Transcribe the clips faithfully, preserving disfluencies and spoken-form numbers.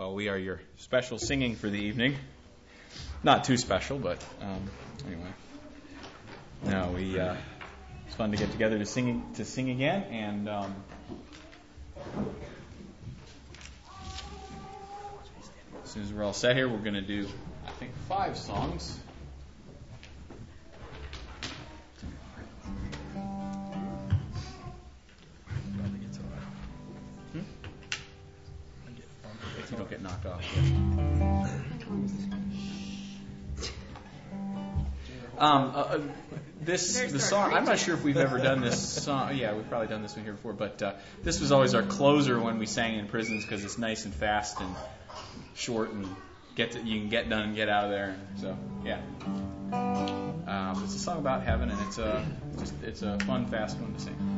Well, we are your special singing for the evening. Not too special, but um, anyway. No, we. Uh, it's fun to get together to sing to sing again, and um, as soon as we're all set here, we're going to do, I think, five songs. Hmm? If you don't get knocked off. Um, uh, this There's the song. I'm not sure if we've ever done this song. Yeah, we've probably done this one here before. But uh, this was always our closer when we sang in prisons because it's nice and fast and short and get to, you can get done and get out of there. So yeah, um, it's a song about heaven and it's a just it's a fun, fast one to sing.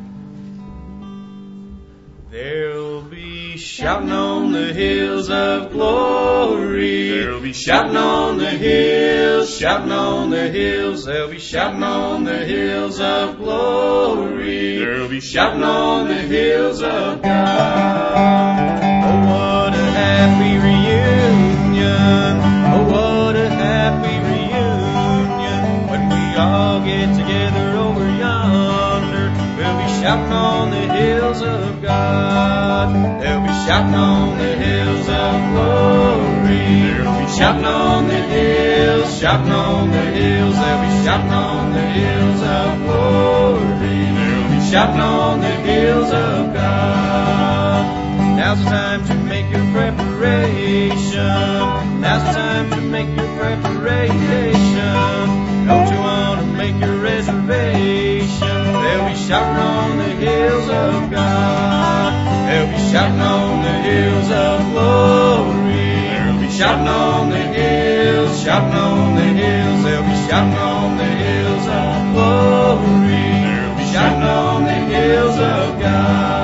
There'll be shouting on the hills of glory. There'll be shouting on the hills, shouting on the hills. There'll be shouting on the hills of glory. There'll be shouting on the hills of God. Oh, what a happy reunion. Oh, what a happy reunion. When we all get together over yonder, we'll be shouting on the hills of God. They'll be shouting on the hills of glory. They'll be shouting on the hills, shouting on the hills. They'll be shouting on the hills of glory. They'll be shouting on the hills of God. Now's the time to make your preparation. Now's the time to make your preparation. Don't you want to make your reservation? They'll be shouting on the hills of God. They'll be shouting on the hills of glory. They'll be shouting on the hills, shouting on the hills. They'll be shouting on the hills of glory. They'll be shouting on the hills of God.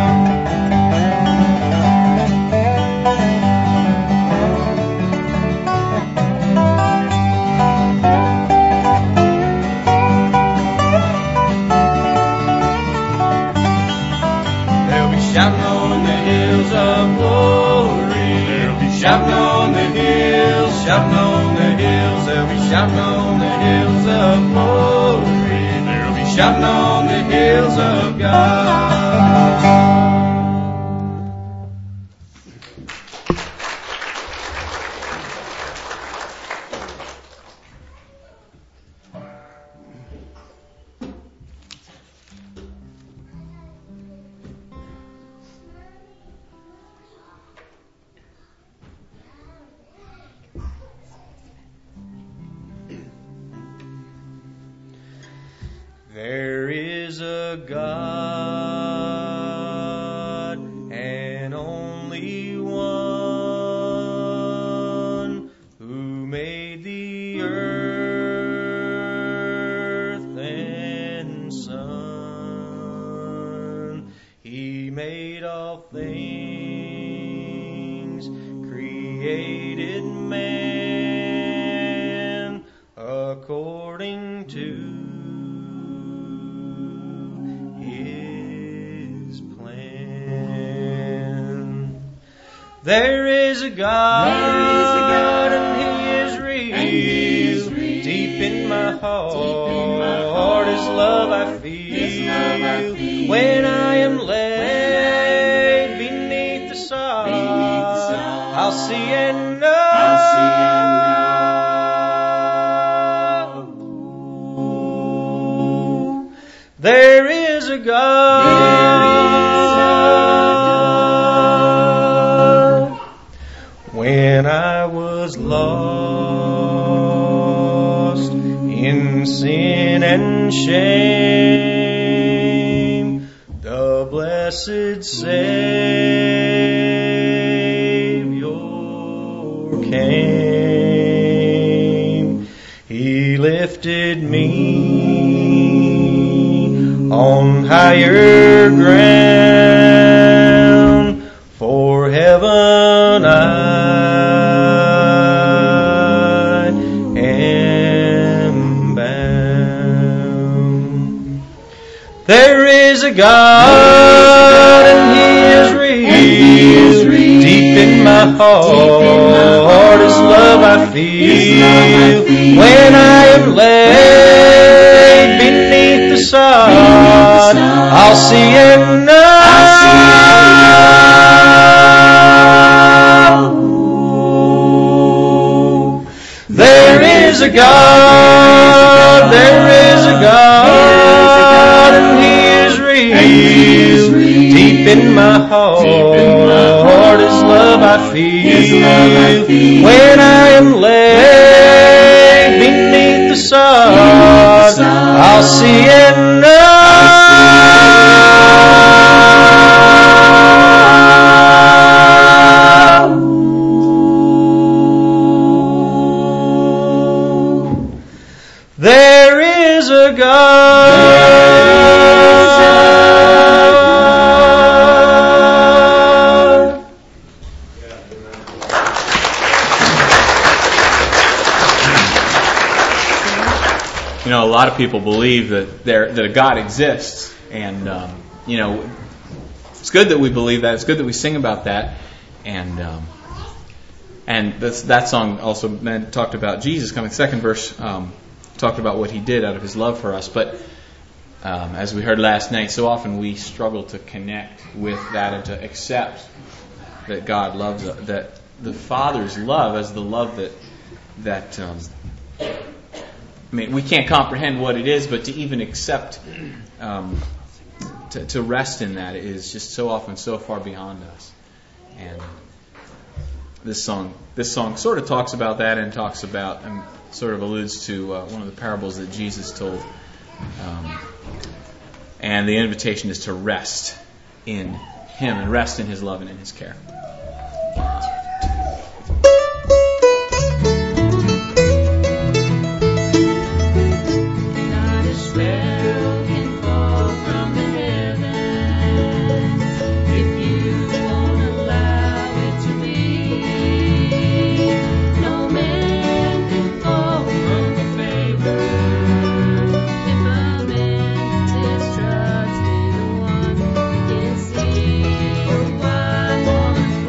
Shouting on the hills of glory. They'll be shouting on the hills, shouting on the hills. They'll be shouting on the hills of glory. They'll be shouting on the hills of God. There is a God and only one who made the earth and sun. He made all things, created man according to There is a God, there is a God and He is real, and he is real. Deep in my heart, in my heart His love I feel, love I feel. When I am laid beneath the sod, I'll see and know, I'll see and know. There is a God. When I was lost in sin and shame, the blessed Savior came. He lifted me on higher ground, for heaven I There is a God, and He is real, deep in my my heart, His love I feel. When I am laid beneath the sod, I'll see and know there is a God, there is a God, and He is real. Deep in my heart, His love I feel. When I am laid beneath the sod, I'll see and know there is a God. You know, a lot of people believe that there that a God exists, and um, you know, it's good that we believe that. It's good that we sing about that, and um, and that's, that song also meant, talked about Jesus coming. Second verse um, talked about what He did out of His love for us. But um, as we heard last night, so often we struggle to connect with that and to accept that God loves us, that the Father's love as the love that that. Um, I mean, we can't comprehend what it is, but to even accept, um, to, to rest in that is just so often so far beyond us. And this song, this song sort of talks about that, and talks about, and sort of alludes to uh, one of the parables that Jesus told. Um, and the invitation is to rest in Him and rest in His love and in His care. One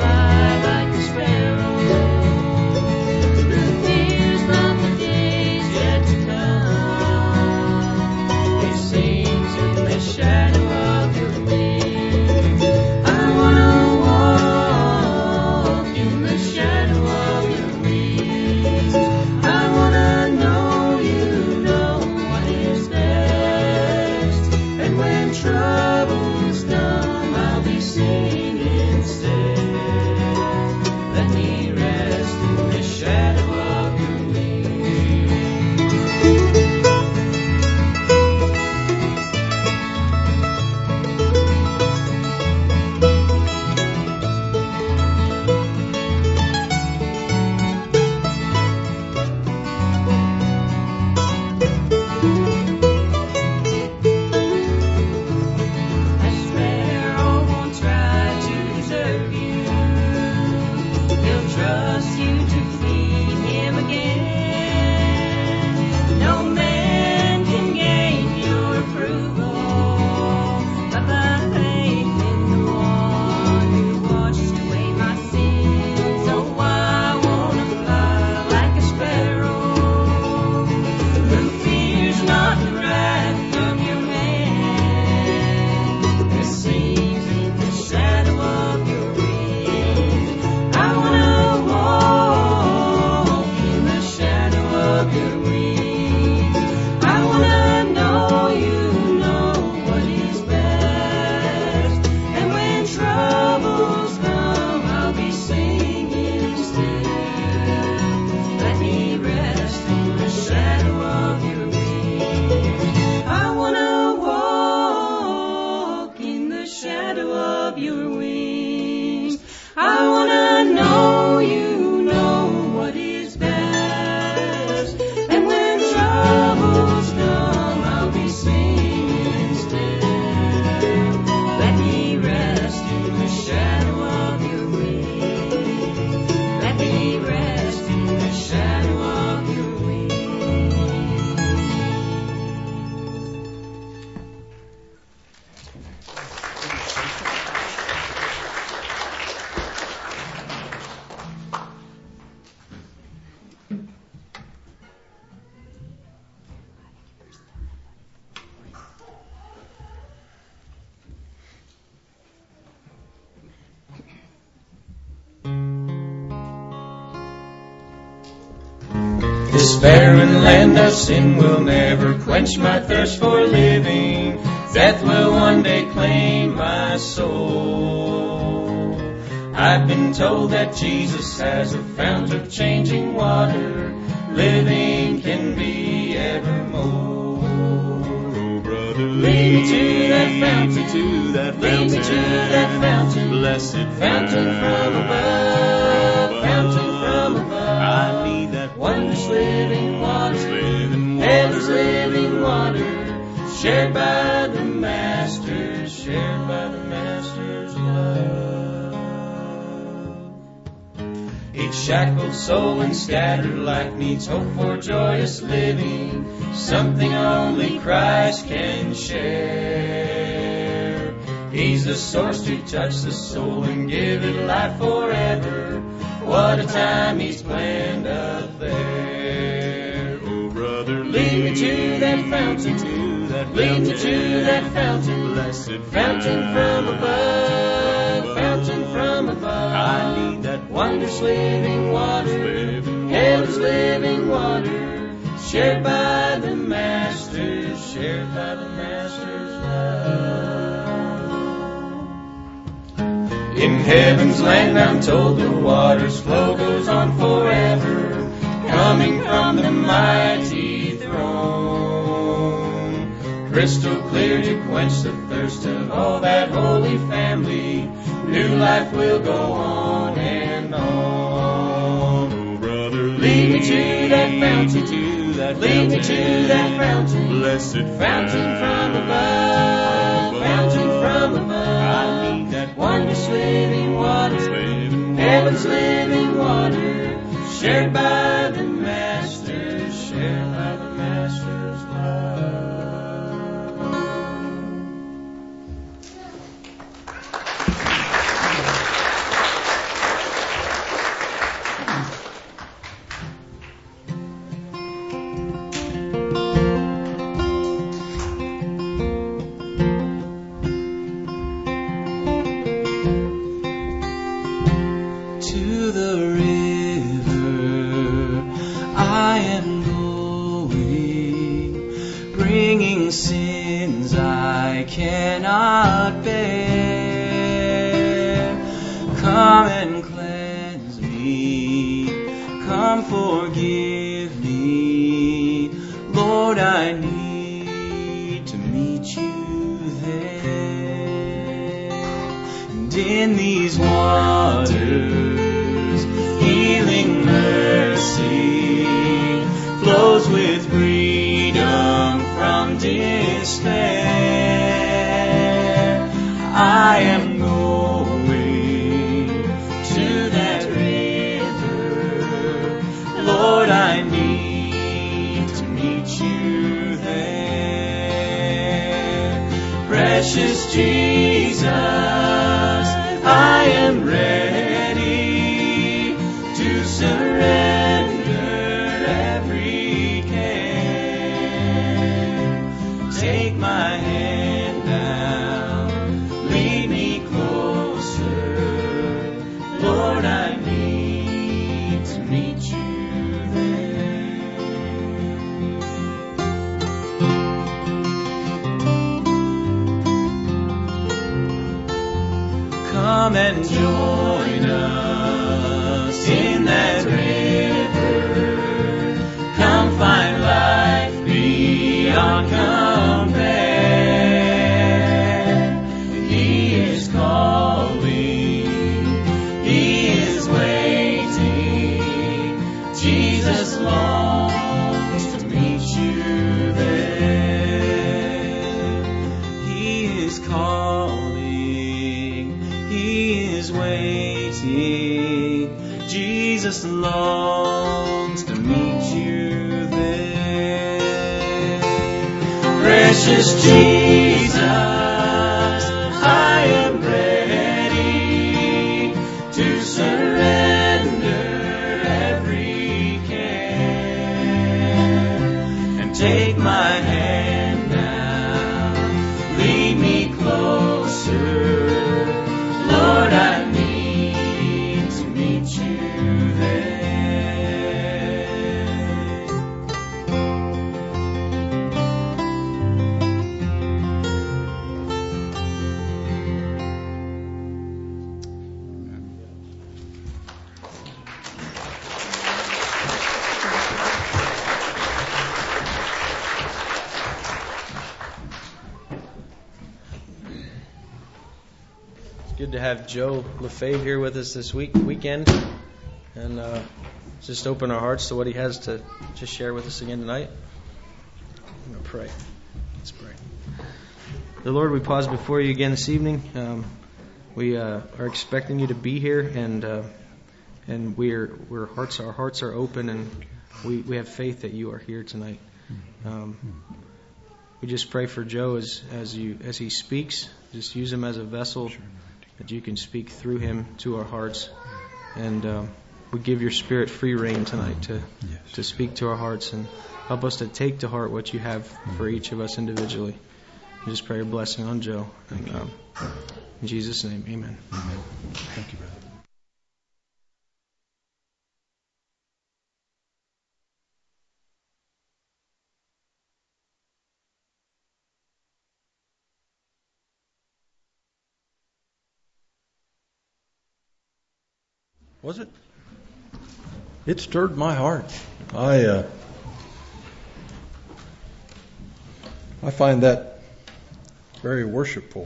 This barren land of sin will never quench my thirst for living. Death will one day claim my soul. I've been told that Jesus has a fount of changing water. Living can be evermore. Oh, brother, lead me to that fountain, to that fountain, lead me to that fountain, blessed fountain from above, fountain from above. I need that wondrous living water, heaven's living water, shared by the Master, shared by the Master's love. Each shackled soul and scattered life needs hope for joyous living, something only Christ can share. He's the source to touch the soul and give it life forever. What a time He's planned up there. Oh, brother, lead me to that fountain, to that fountain, lead me to that fountain, blessed fountain from above, fountain from above. I need that wondrous living water, heaven's living water, shared by the Master, shared by the Master's love. In heaven's land, I'm told the water's flow goes on forever, coming from the mighty throne, crystal clear to quench the thirst of all that holy family. New life will go on and on. Oh, brother, lead me to that fountain, to that lead me to that fountain, blessed fountain from above, fountain from above. I need that wondrous living water, heaven's living water, shared by the Master, shared by the Master's love. Sins I cannot bear. Come and cleanse me, come forgive me. Lord, I need to meet you there. And in these waters, healing mercy flows with freedom from despair. I am going to that river. Lord, I need to meet you there. Precious Jesus, I am ready to surrender every care. Take my hand down, lead me closer. Lord, I need to meet you there. Come and join us in that river. Come find life beyond compare. He is calling, He is waiting. Jesus longs to meet you there. He is calling, He is waiting. Jesus longs to meet you there. Precious Jesus, I am ready to surrender every care. And take my hand now, lead me closer. Lord, I need to meet you there. good to have Joe Lefebvre here with us this week weekend, and uh, just open our hearts to what he has to just share with us again tonight. I'm going to pray. Let's pray. The Lord, we pause before you again this evening. Um, we uh, are expecting you to be here, and uh, and we're we're hearts our hearts are open, and we, we have faith that you are here tonight. Um, we just pray for Joe as as you as he speaks. Just use him as a vessel that you can speak through him to our hearts, and um, we give your Spirit free reign tonight to yes. to speak to our hearts and help us to take to heart what you have for each of us individually. We just pray your blessing on Joe. And, um, in Jesus' name, amen. Amen. Thank you, brother. Was it? It stirred my heart. I uh, I find that very worshipful.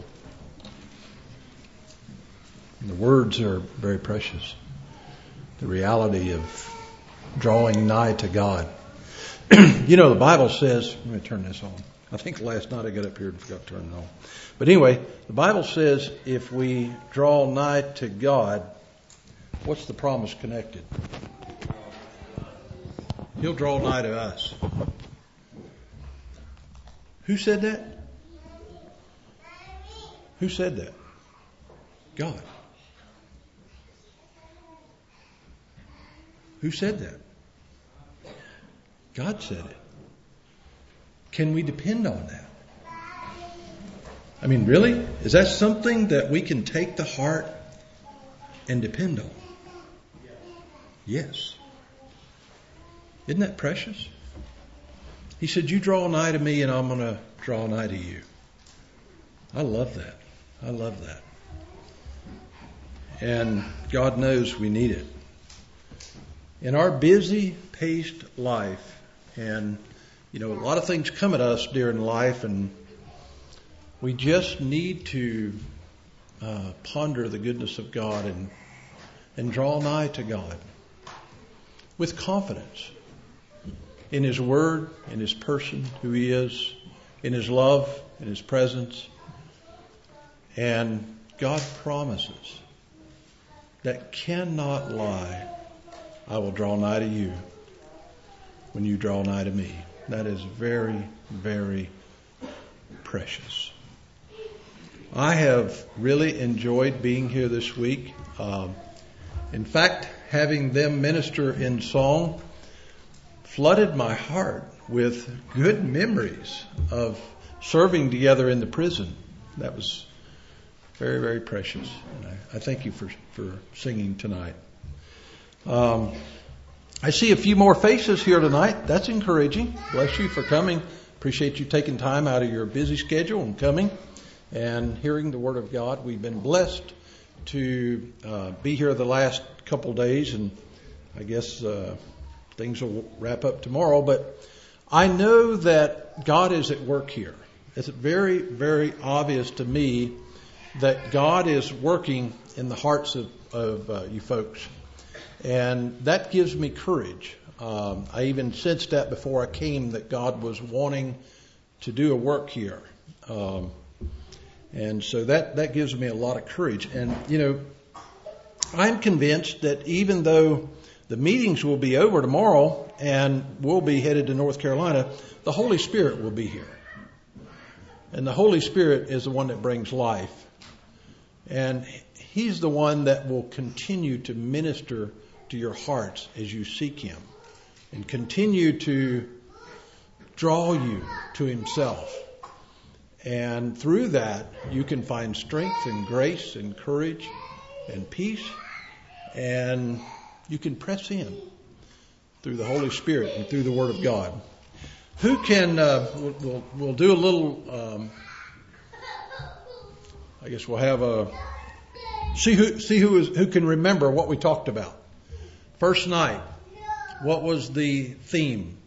And the words are very precious. The reality of drawing nigh to God. You know, the Bible says, let me turn this on. I think last night I got up here and forgot to turn it on. But anyway, the Bible says if we draw nigh to God, what's the promise connected? He'll draw nigh to us. Who said that? Who said that? God. Who said that? God said it. Can we depend on that? I mean, really? Is that something that we can take to heart and depend on? Yes. Isn't that precious? He said, you draw nigh to me and I'm going to draw nigh to you. I love that. I love that. And God knows we need it. In our busy paced life, and, you know, a lot of things come at us during life, and we just need to uh, ponder the goodness of God and, and draw nigh to God with confidence in His Word, in His person, who He is, in His love, in His presence. And God promises that cannot lie. I will draw nigh to you when you draw nigh to me. That is very, very precious. I have really enjoyed being here this week. Um, in fact, having them minister in song flooded my heart with good memories of serving together in the prison. That was very, very precious. And I, I thank you for, for singing tonight. Um, I see a few more faces here tonight. That's encouraging. Bless you for coming. Appreciate you taking time out of your busy schedule and coming and hearing the Word of God. We've been blessed to uh, be here the last couple days, and I guess uh, things will wrap up tomorrow. But I know that God is at work here. It's very, very obvious to me that God is working in the hearts of, of uh, you folks. And that gives me courage. Um, I even sensed that before I came, that God was wanting to do a work here. Um, and so that, that gives me a lot of courage. And, you know, I'm convinced that even though the meetings will be over tomorrow and we'll be headed to North Carolina, the Holy Spirit will be here. And the Holy Spirit is the one that brings life. And He's the one that will continue to minister to your hearts as you seek Him and continue to draw you to Himself. And through that, you can find strength and grace and courage and peace, and you can press in through the Holy Spirit and through the Word of God. Who can, uh, we'll, we'll, we'll do a little, um, I guess we'll have a, see who, see who is, who can remember what we talked about. First night, what was the theme?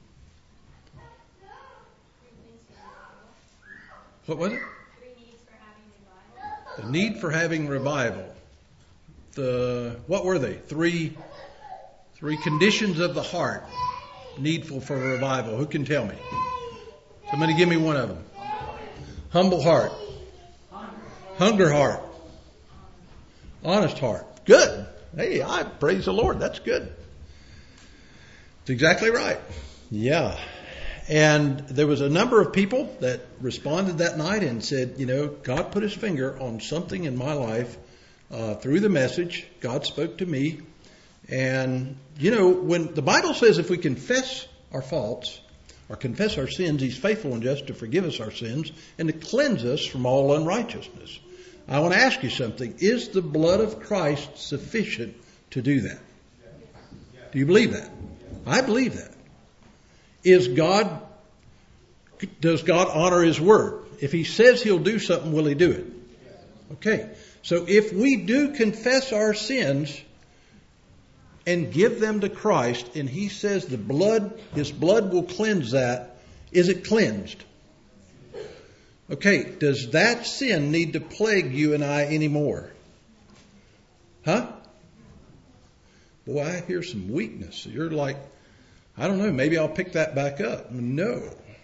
What was it? Three needs for having a God. The need for having revival. The what were they? Three three conditions of the heart needful for revival. Who can tell me? Somebody give me one of them. Humble heart. Hunger heart. Honest heart. Good. Hey, I praise the Lord. That's good. That's exactly right. Yeah. And there was a number of people that responded that night and said, you know, God put his finger on something in my life uh, through the message. God spoke to me. And, you know, when the Bible says if we confess our faults or confess our sins, he's faithful and just to forgive us our sins and to cleanse us from all unrighteousness. I want to ask you something. Is the blood of Christ sufficient to do that? Do you believe that? I believe that. Is God, does God honor his word? If he says he'll do something, will he do it? Okay. So if we do confess our sins and give them to Christ, and he says the blood, his blood will cleanse that, is it cleansed? Okay, does that sin need to plague you and I anymore? Huh? Boy, I hear some weakness. You're like, I don't know, maybe I'll pick that back up. No.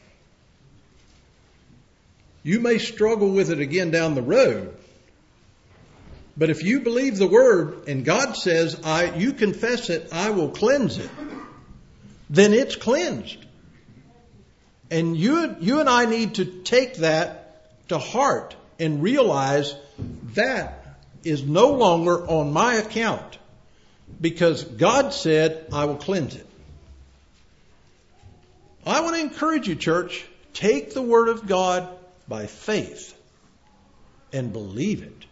You may struggle with it again down the road. But if you believe the word and God says, I, you confess it, I will cleanse it, then it's cleansed. And you, you and I need to take that to heart and realize that is no longer on my account because God said, I will cleanse it. I want to encourage you, church, take the word of God by faith and believe it.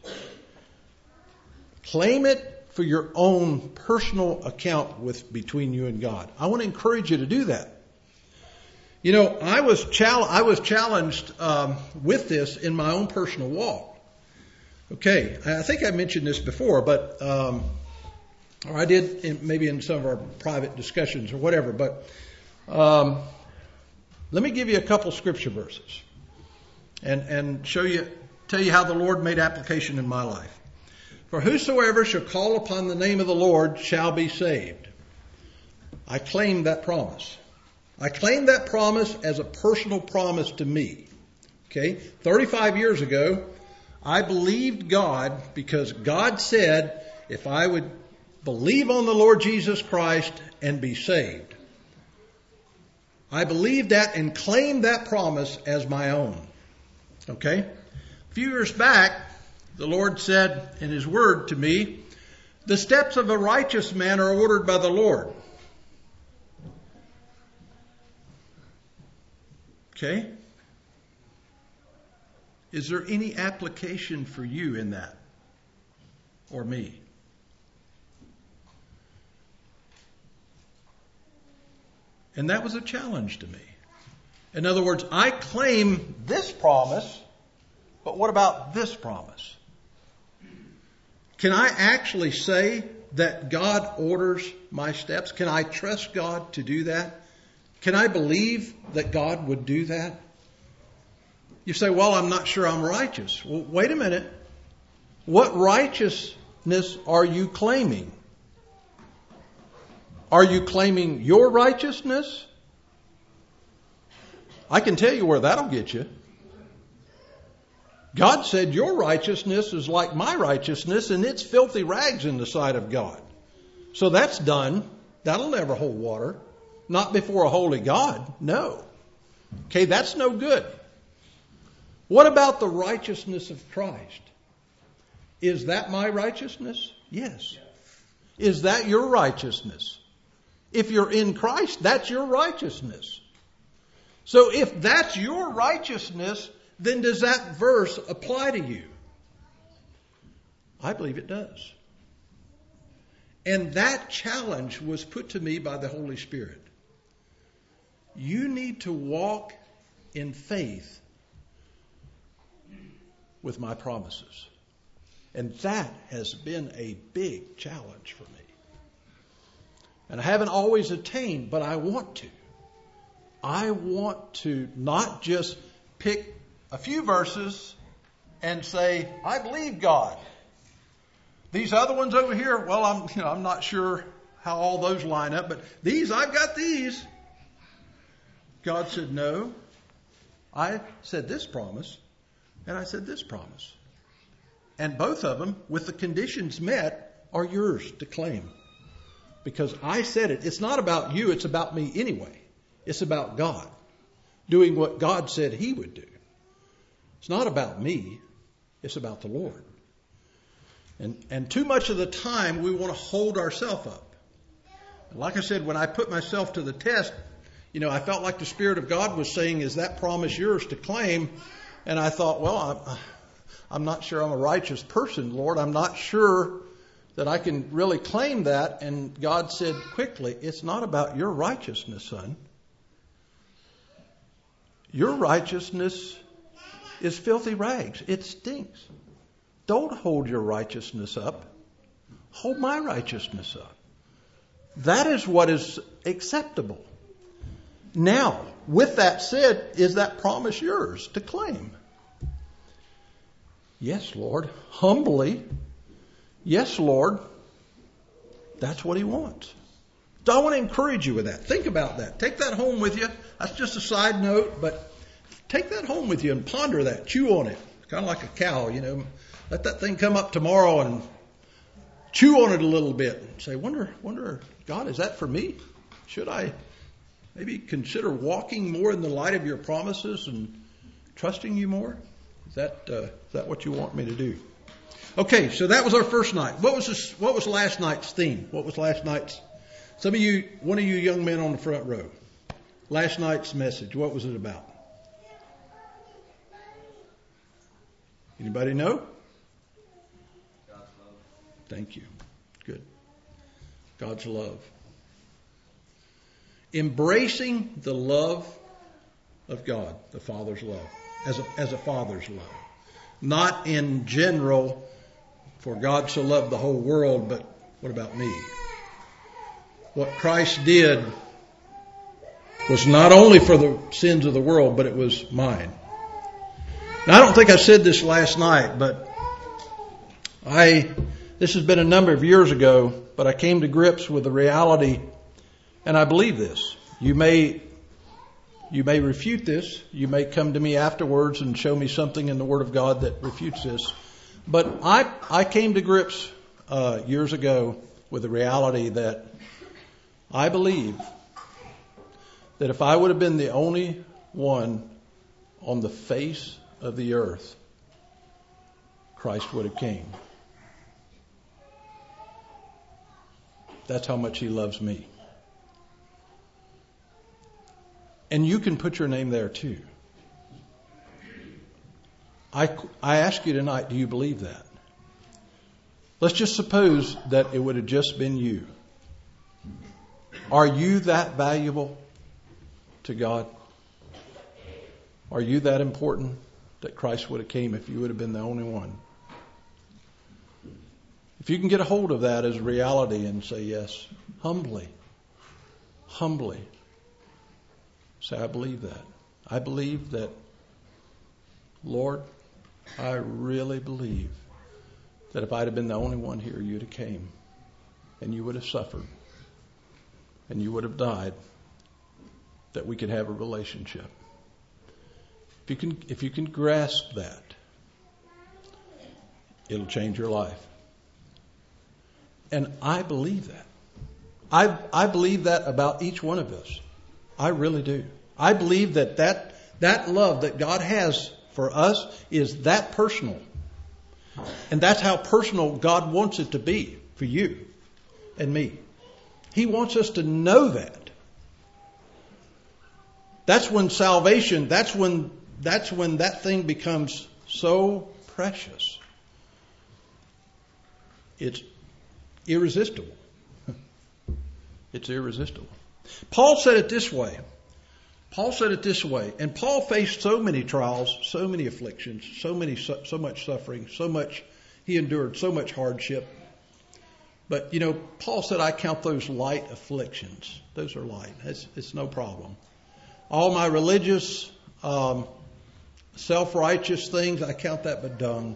Claim it for your own personal account with between you and God. I want to encourage you to do that. You know, I was chal- I was challenged um, with this in my own personal walk. Okay, I think I mentioned this before, but um, or I did in, maybe in some of our private discussions or whatever. But um, let me give you a couple scripture verses and and show you, tell you how the Lord made application in my life. For whosoever shall call upon the name of the Lord shall be saved. I claim that promise. I claim that promise as a personal promise to me. Okay? thirty-five years ago, I believed God because God said if I would believe on the Lord Jesus Christ and be saved. I believed that and claimed that promise as my own. Okay? A few years back, the Lord said in his word to me, the steps of a righteous man are ordered by the Lord. Okay? Is there any application for you in that? Or me? And that was a challenge to me. In other words, I claim this promise, but what about this promise? Can I actually say that God orders my steps? Can I trust God to do that? Can I believe that God would do that? You say, well, I'm not sure I'm righteous. Well, wait a minute. What righteousness are you claiming? Are you claiming your righteousness? I can tell you where that'll get you. God said your righteousness is like my righteousness and it's filthy rags in the sight of God. So that's done. That'll never hold water. Not before a holy God. No. Okay, that's no good. What about the righteousness of Christ? Is that my righteousness? Yes. Is that your righteousness? If you're in Christ, that's your righteousness. So if that's your righteousness, then does that verse apply to you? I believe it does. And that challenge was put to me by the Holy Spirit. You need to walk in faith with my promises. And that has been a big challenge for me. And I haven't always attained, but I want to. I want to not just pick a few verses and say, I believe God. These other ones over here, well, I'm, you know, I'm not sure how all those line up, but these, I've got these. God said, no. I said this promise, and I said this promise. And both of them, with the conditions met, are yours to claim. Because I said it. It's not about you, it's about me anyway. It's about God doing what God said He would do. It's not about me, it's about the Lord. And, and too much of the time we want to hold ourselves up. And like I said, when I put myself to the test, you know, I felt like the Spirit of God was saying, is that promise yours to claim? And I thought, well, I'm, I'm not sure I'm a righteous person, Lord. I'm not sure that I can really claim that. And God said quickly, it's not about your righteousness, son. Your righteousness is filthy rags. It stinks. Don't hold your righteousness up. Hold my righteousness up. That is what is acceptable. Now, with that said, is that promise yours to claim? Yes, Lord. Humbly. Yes, Lord. That's what He wants. So I want to encourage you with that. Think about that. Take that home with you. That's just a side note, but take that home with you and ponder that. Chew on it. Kind of like a cow, you know. Let that thing come up tomorrow and chew on it a little bit. And say, wonder, wonder, God, is that for me? Should I maybe consider walking more in the light of your promises and trusting you more? Is that uh, is that what you want me to do? Okay, so that was our first night. What was this, what was last night's theme? What was last night's? Some of you, one of you young men on the front row. Last night's message. What was it about? Anybody know? God's love. Thank you. Good. God's love. Embracing the love of God, the Father's love, as a, as a Father's love. Not in general, for God so loved the whole world, but what about me? What Christ did was not only for the sins of the world, but it was mine. Now, I don't think I said this last night, but I, this has been a number of years ago, but I came to grips with the reality, and I believe this. You may, you may refute this. You may come to me afterwards and show me something in the Word of God that refutes this. But I, I came to grips uh, years ago with the reality that I believe that if I would have been the only one on the face of the earth, Christ would have came. That's how much He loves me. And you can put your name there too. I, I ask you tonight, do you believe that? Let's just suppose that it would have just been you. Are you that valuable to God? Are you that important that Christ would have came if you would have been the only one? If you can get a hold of that as reality and say yes, humbly, humbly, say, I believe that. I believe that, Lord, I really believe that if I'd have been the only one here, you'd have came and you would have suffered and you would have died that we could have a relationship. If you can, if you can grasp that, it'll change your life. And I believe that. I, I believe that about each one of us. I really do. I believe that, that that love that God has for us is that personal. And that's how personal God wants it to be for you and me. He wants us to know that. That's when salvation, that's when that's when that thing becomes so precious. It's irresistible. It's irresistible. Paul said it this way. Paul said it this way. And Paul faced so many trials, so many afflictions, so many, so, so much suffering, so much, he endured so much hardship. But, you know, Paul said, I count those light afflictions. Those are light. It's, it's no problem. All my religious um, self-righteous things, I count that but dung.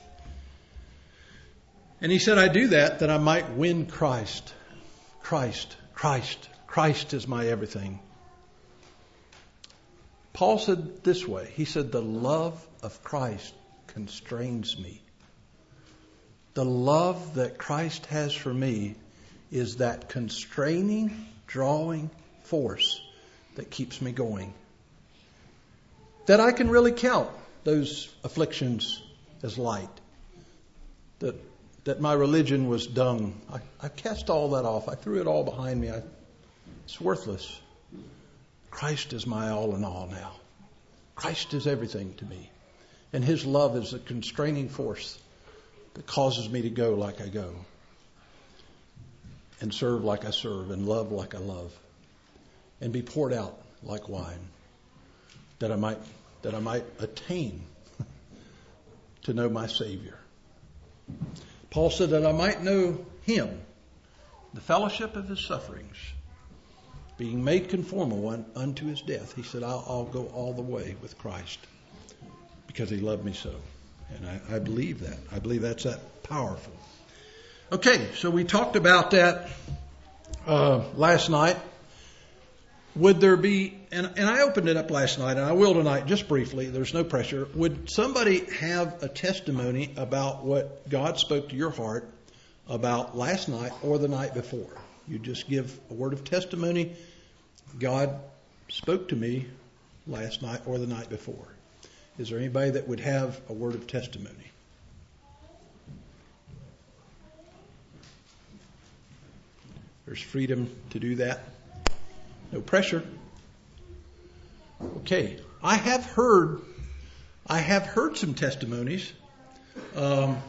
And he said, I do that that I might win Christ. Christ, Christ, Christ is my everything. Paul said this way. He said, the love of Christ constrains me. The love that Christ has for me is that constraining, drawing force that keeps me going. That I can really count those afflictions as light. That that my religion was dung. I, I cast all that off. I threw it all behind me. I, it's worthless. Christ is my all in all now. Christ is everything to me. And His love is a constraining force that causes me to go like I go. And serve like I serve. And love like I love. And be poured out like wine. That I might, that I might attain to know my Savior. Paul said that I might know Him, the fellowship of His sufferings, being made conformable unto His death. He said, I'll, I'll go all the way with Christ because He loved me so. And I, I believe that. I believe that's that powerful. Okay, so we talked about that uh, last night. Would there be, and, and I opened it up last night, and I will tonight just briefly, there's no pressure. Would somebody have a testimony about what God spoke to your heart about last night or the night before? You just give a word of testimony. God spoke to me last night or the night before. Is there anybody that would have a word of testimony? There's freedom to do that. No pressure. Okay. I have heard, I have heard some testimonies. Um,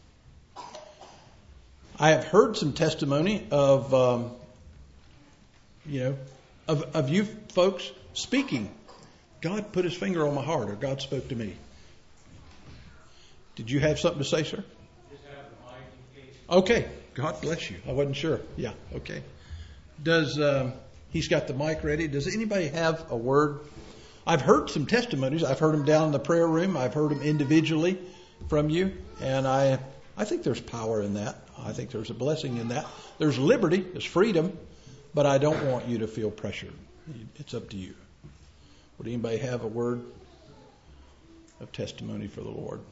I have heard some testimony of, um, you know, of, of you folks speaking. God put His finger on my heart, or God spoke to me. Did you have something to say, sir? Just have the mic in case. Okay. God bless you. I wasn't sure. Yeah. Okay. Does um, he's got the mic ready? Does anybody have a word? I've heard some testimonies. I've heard them down in the prayer room. I've heard them individually from you, and I I think there's power in that. I think there's a blessing in that. There's liberty, there's freedom, but I don't want you to feel pressured. It's up to you. Would anybody have a word of testimony for the Lord?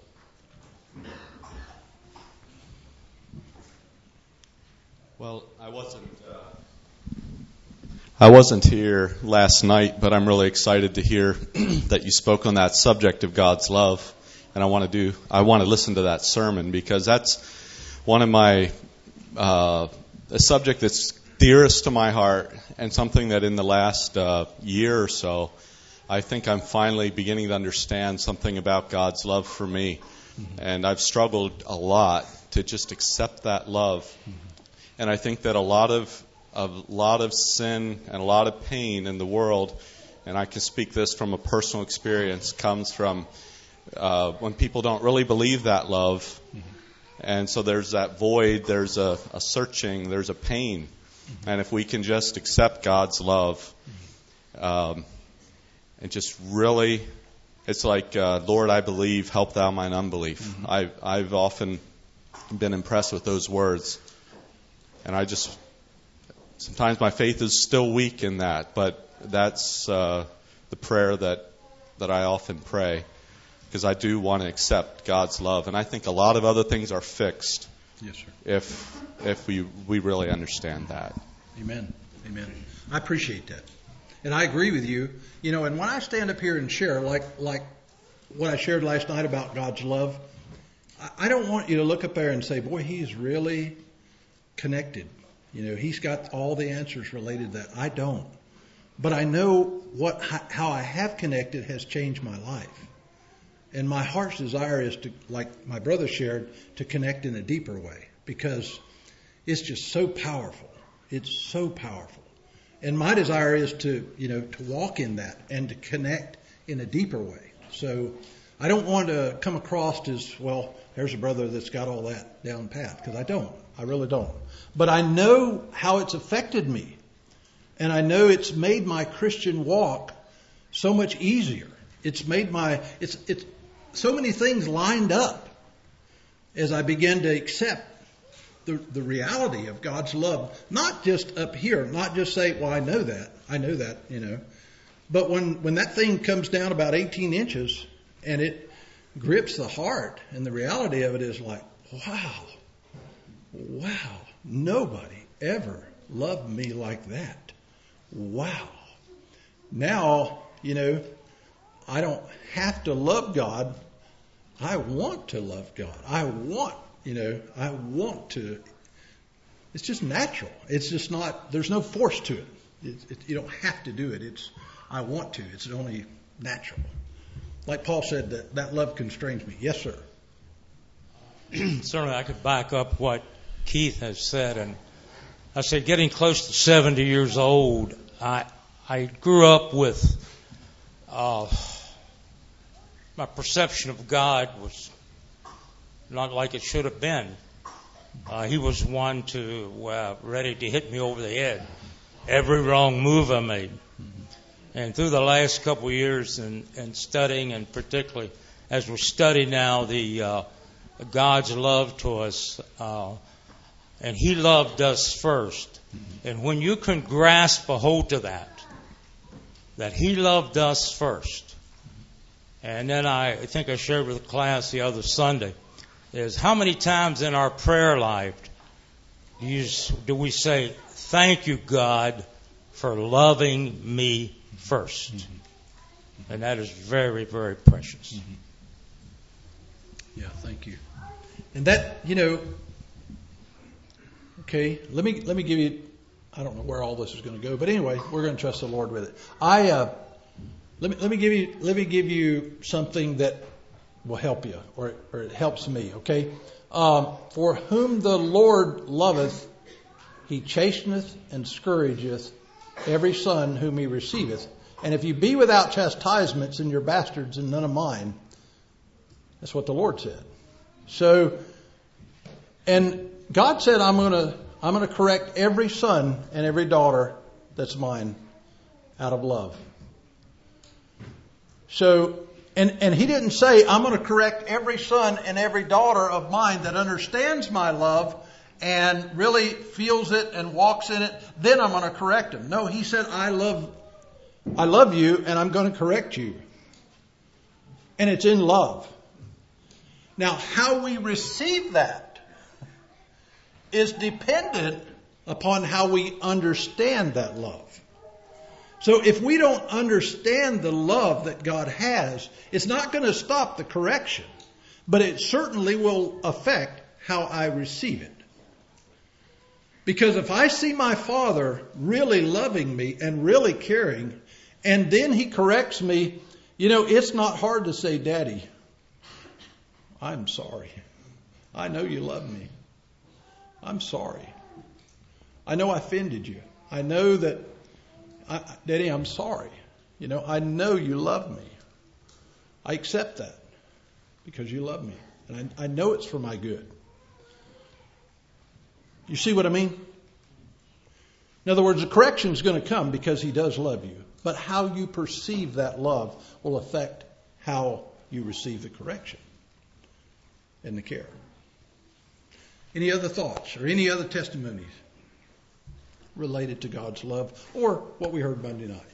Well, I wasn't. Uh, I wasn't here last night, but I'm really excited to hear that you spoke on that subject of God's love, and I want to do. I want to listen to that sermon because that's one of my uh, a subject that's dearest to my heart, and something that in the last uh, year or so, I think I'm finally beginning to understand something about God's love for me, mm-hmm. and I've struggled a lot to just accept that love. Mm-hmm. And I think that a lot of a lot of sin and a lot of pain in the world, and I can speak this from a personal experience, comes from uh, when people don't really believe that love. Mm-hmm. And so there's that void, there's a, a searching, there's a pain. Mm-hmm. And if we can just accept God's love, um, and just really, it's like, uh, Lord, I believe, help thou mine unbelief. Mm-hmm. I've, I've often been impressed with those words. And I just, sometimes my faith is still weak in that, but that's uh, the prayer that that I often pray, because I do want to accept God's love. And I think a lot of other things are fixed. Yes, sir. If if we, we really understand that. Amen. Amen. I appreciate that. And I agree with you. You know, and when I stand up here and share, like like what I shared last night about God's love, I, I don't want you to look up there and say, boy, he's really connected. You know, he's got all the answers related to that. I don't. But I know what how I have connected has changed my life. And my heart's desire is to, like my brother shared, to connect in a deeper way, because it's just so powerful. It's so powerful. And my desire is to, you know, to walk in that and to connect in a deeper way. So I don't want to come across as, well, there's a brother that's got all that down pat, because I don't. I really don't. But I know how it's affected me. And I know it's made my Christian walk so much easier. it's made my, it's, it's so many things lined up as I begin to accept the, the reality of God's love. Not just up here, not just say, well, I know that, I know that, you know. But when, when that thing comes down about eighteen inches and it grips the heart, and the reality of it is like, wow, wow, nobody ever loved me like that. Wow. Now, you know, I don't have to love God. I want to love God. I want, you know, I want to. It's just natural. It's just not, there's no force to it. It, it. You don't have to do it. It's, I want to. It's only natural. Like Paul said, that, that love constrains me. Yes, sir. Certainly I could back up what Keith has said. And I said, getting close to seventy years old, I I grew up with, uh, my perception of God was not like it should have been. Uh, he was one to, uh, ready to hit me over the head. Every wrong move I made. And through the last couple of years and, and studying, and particularly as we study now the uh, God's love to us, uh, and He loved us first. And when you can grasp a hold to that, that He loved us first, and then I, I think I shared with the class the other Sunday, is how many times in our prayer life do, you, do we say, thank you, God, for loving me first. Mm-hmm. And that is very, very precious. Mm-hmm. Yeah, thank you. And that, you know, okay, let me let me give you, I don't know where all this is going to go, but anyway, we're going to trust the Lord with it. I uh, let me let me give you let me give you something that will help you, or or it helps me. Okay, um, for whom the Lord loveth, He chasteneth and scourgeth every son whom He receiveth. And if you be without chastisements, then you're bastards and none of mine. That's what the Lord said. So, and God said, I'm going to I'm going to correct every son and every daughter that's mine out of love. So, and, and He didn't say, I'm going to correct every son and every daughter of mine that understands my love and really feels it and walks in it, then I'm going to correct him. No, He said, I love, I love you and I'm going to correct you. And it's in love. Now, how we receive that is dependent upon how we understand that love. So if we don't understand the love that God has, it's not going to stop the correction, but it certainly will affect how I receive it. Because if I see my Father really loving me and really caring, and then He corrects me, you know, it's not hard to say, Daddy, I'm sorry. I know you love me. I'm sorry. I know I offended you. I know that, I, Daddy, I'm sorry. You know, I know you love me. I accept that because you love me. And I, I know it's for my good. You see what I mean? In other words, the correction is going to come because He does love you. But how you perceive that love will affect how you receive the correction and the care. Any other thoughts or any other testimonies related to God's love or what we heard Monday night?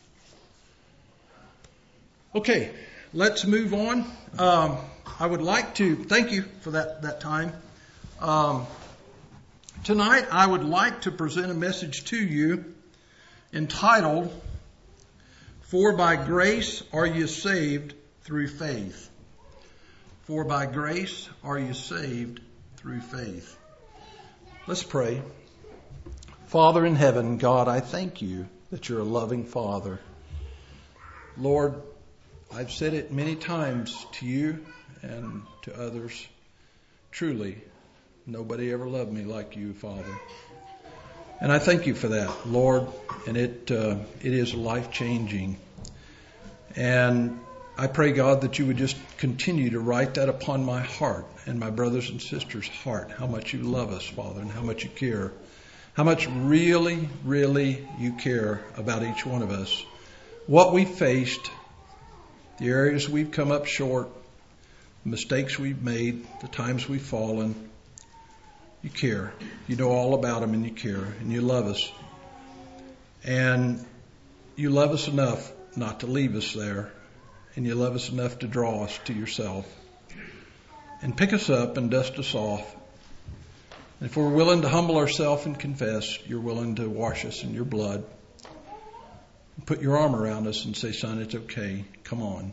Okay, let's move on. Um, I would like to thank you for that, that time. Um, tonight, I would like to present a message to you entitled, For by grace are you saved through faith. For by grace are you saved through faith. Let's pray. Father in heaven, God, I thank you that you're a loving Father. Lord, I've said it many times to you and to others. Truly, nobody ever loved me like you, Father. And I thank you for that, Lord. And it uh, it is life-changing. And I pray, God, that you would just continue to write that upon my heart and my brothers and sisters' heart, how much you love us, Father, and how much you care. How much really, really you care about each one of us. What we faced the areas we've come up short, the mistakes we've made, the times we've fallen. You care. You know all about them, and you care, and you love us. And you love us enough not to leave us there, and you love us enough to draw us to yourself and pick us up and dust us off. And if we're willing to humble ourselves and confess, you're willing to wash us in your blood. Put your arm around us and say, son, it's okay. Come on.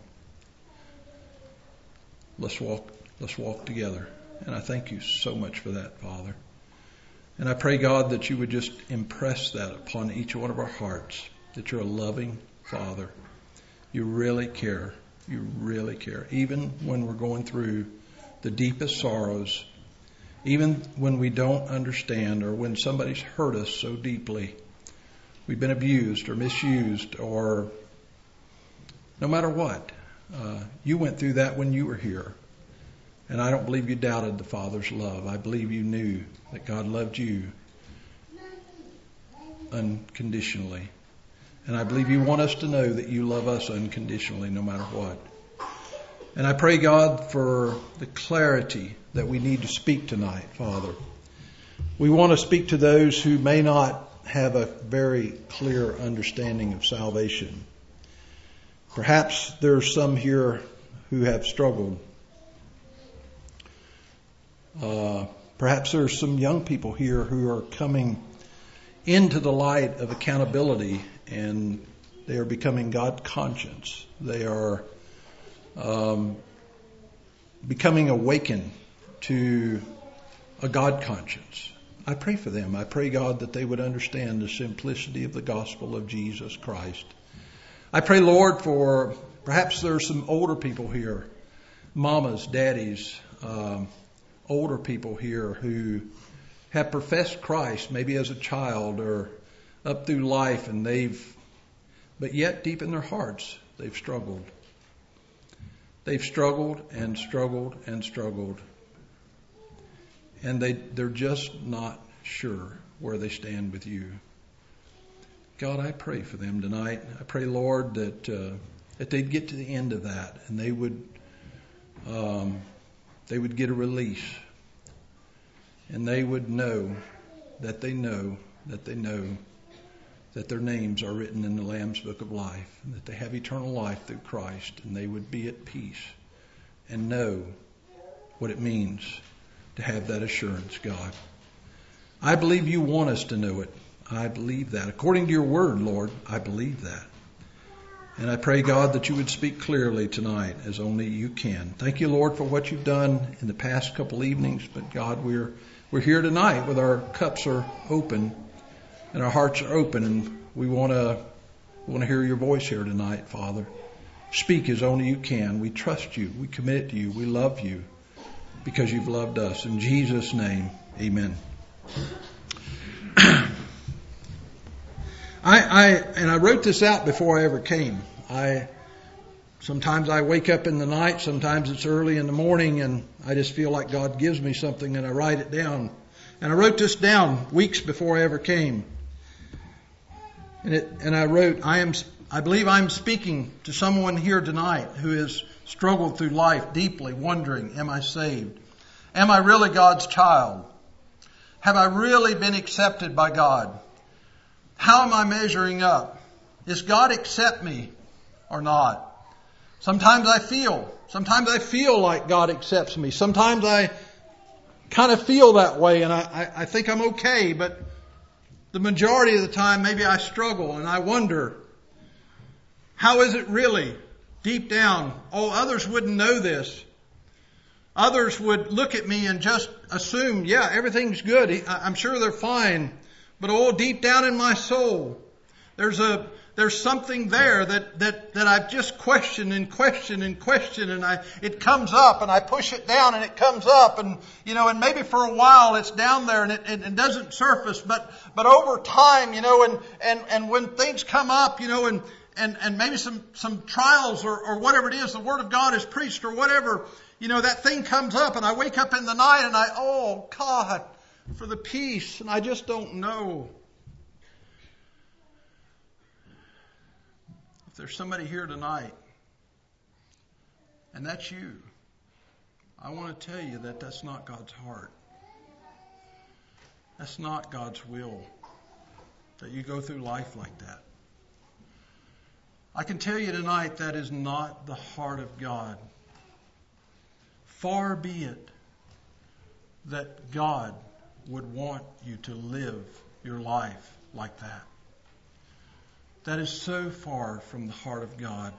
Let's walk, let's walk together. And I thank you so much for that, Father. And I pray, God, that you would just impress that upon each one of our hearts, that you're a loving Father. You really care. You really care. Even when we're going through the deepest sorrows, even when we don't understand, or when somebody's hurt us so deeply, we've been abused or misused, or no matter what, uh, you went through that when you were here. And I don't believe you doubted the Father's love. I believe you knew that God loved you unconditionally. And I believe you want us to know that you love us unconditionally no matter what. And I pray, God, for the clarity that we need to speak tonight, Father. We want to speak to those who may not have a very clear understanding of salvation. Perhaps there are some here who have struggled. Uh, perhaps there are some young people here who are coming into the light of accountability, and they are becoming God conscious. They are um, becoming awakened to a God conscience. I pray for them. I pray, God, that they would understand the simplicity of the gospel of Jesus Christ. I pray, Lord, for perhaps there are some older people here, mamas, daddies, um, older people here who have professed Christ maybe as a child or up through life, and they've, but yet deep in their hearts, they've struggled. They've struggled and struggled and struggled. And they, they're just not sure where they stand with you. God, I pray for them tonight. I pray, Lord, that uh, that they'd get to the end of that, and they would um, they would get a release, and they would know that they know that they know that their names are written in the Lamb's Book of Life, and that they have eternal life through Christ, and they would be at peace and know what it means to have that assurance, God. I believe you want us to know it. I believe that. According to your word, Lord, I believe that. And I pray, God, that you would speak clearly tonight as only you can. Thank you, Lord, for what you've done in the past couple evenings. But God, we're we're here tonight with our cups are open and our hearts are open, and we want to want to hear your voice here tonight, Father. Speak as only you can. We trust you. We commit to you. We love you because you've loved us. In Jesus' name, amen. I, I and I wrote this out before I ever came. I sometimes I wake up in the night, sometimes it's early in the morning, and I just feel like God gives me something, and I write it down. And I wrote this down weeks before I ever came. And it and I wrote, I am I believe I'm speaking to someone here tonight who has struggled through life deeply, wondering, am I saved? Am I really God's child? Have I really been accepted by God? How am I measuring up? Does God accept me or not? Sometimes I feel, sometimes I feel like God accepts me. Sometimes I kind of feel that way, and I, I, I think I'm okay, but the majority of the time maybe I struggle and I wonder, how is it really deep down? Oh, others wouldn't know this. Others would look at me and just assume, yeah, everything's good. I'm sure they're fine. But oh, deep down in my soul, there's a there's something there that that that I've just questioned and questioned and questioned, and I it comes up, and I push it down, and it comes up, and you know, and maybe for a while it's down there, and it, it, it doesn't surface, but but over time, you know, and and and when things come up, you know, and and and maybe some some trials or or whatever it is, the Word of God is preached or whatever, you know, that thing comes up, and I wake up in the night, and I oh God, for the peace, and I just don't know. If there's somebody here tonight and that's you, I want to tell you that that's not God's heart. That's not God's will, that you go through life like that. I can tell you tonight that is not the heart of God. Far be it that God would want you to live your life like that. That is so far from the heart of God.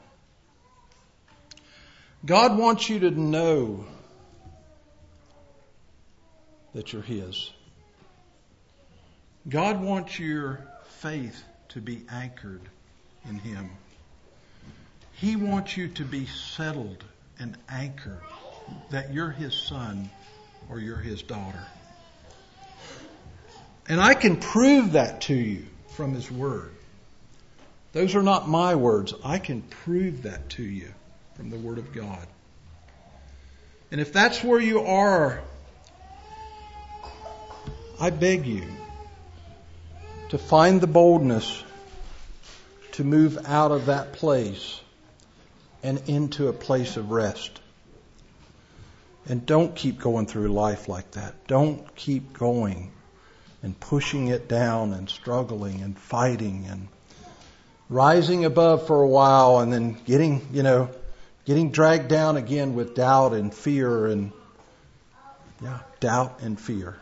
God wants you to know that you're His. God wants your faith to be anchored in Him. He wants you to be settled and anchored that you're His son or you're His daughter. And I can prove that to you from His Word. Those are not my words. I can prove that to you from the Word of God. And if that's where you are, I beg you to find the boldness to move out of that place and into a place of rest. And don't keep going through life like that. Don't keep going and pushing it down and struggling and fighting and rising above for a while and then getting, you know, getting dragged down again with doubt and fear and, yeah, doubt and fear.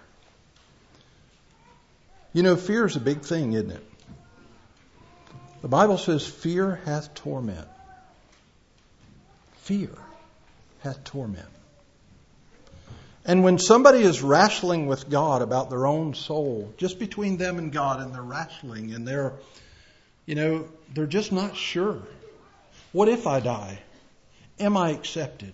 You know, fear is a big thing, isn't it? The Bible says fear hath torment. Fear hath torment. And when somebody is wrestling with God about their own soul, just between them and God, and they're wrestling and they're, you know, they're just not sure. What if I die? Am I accepted?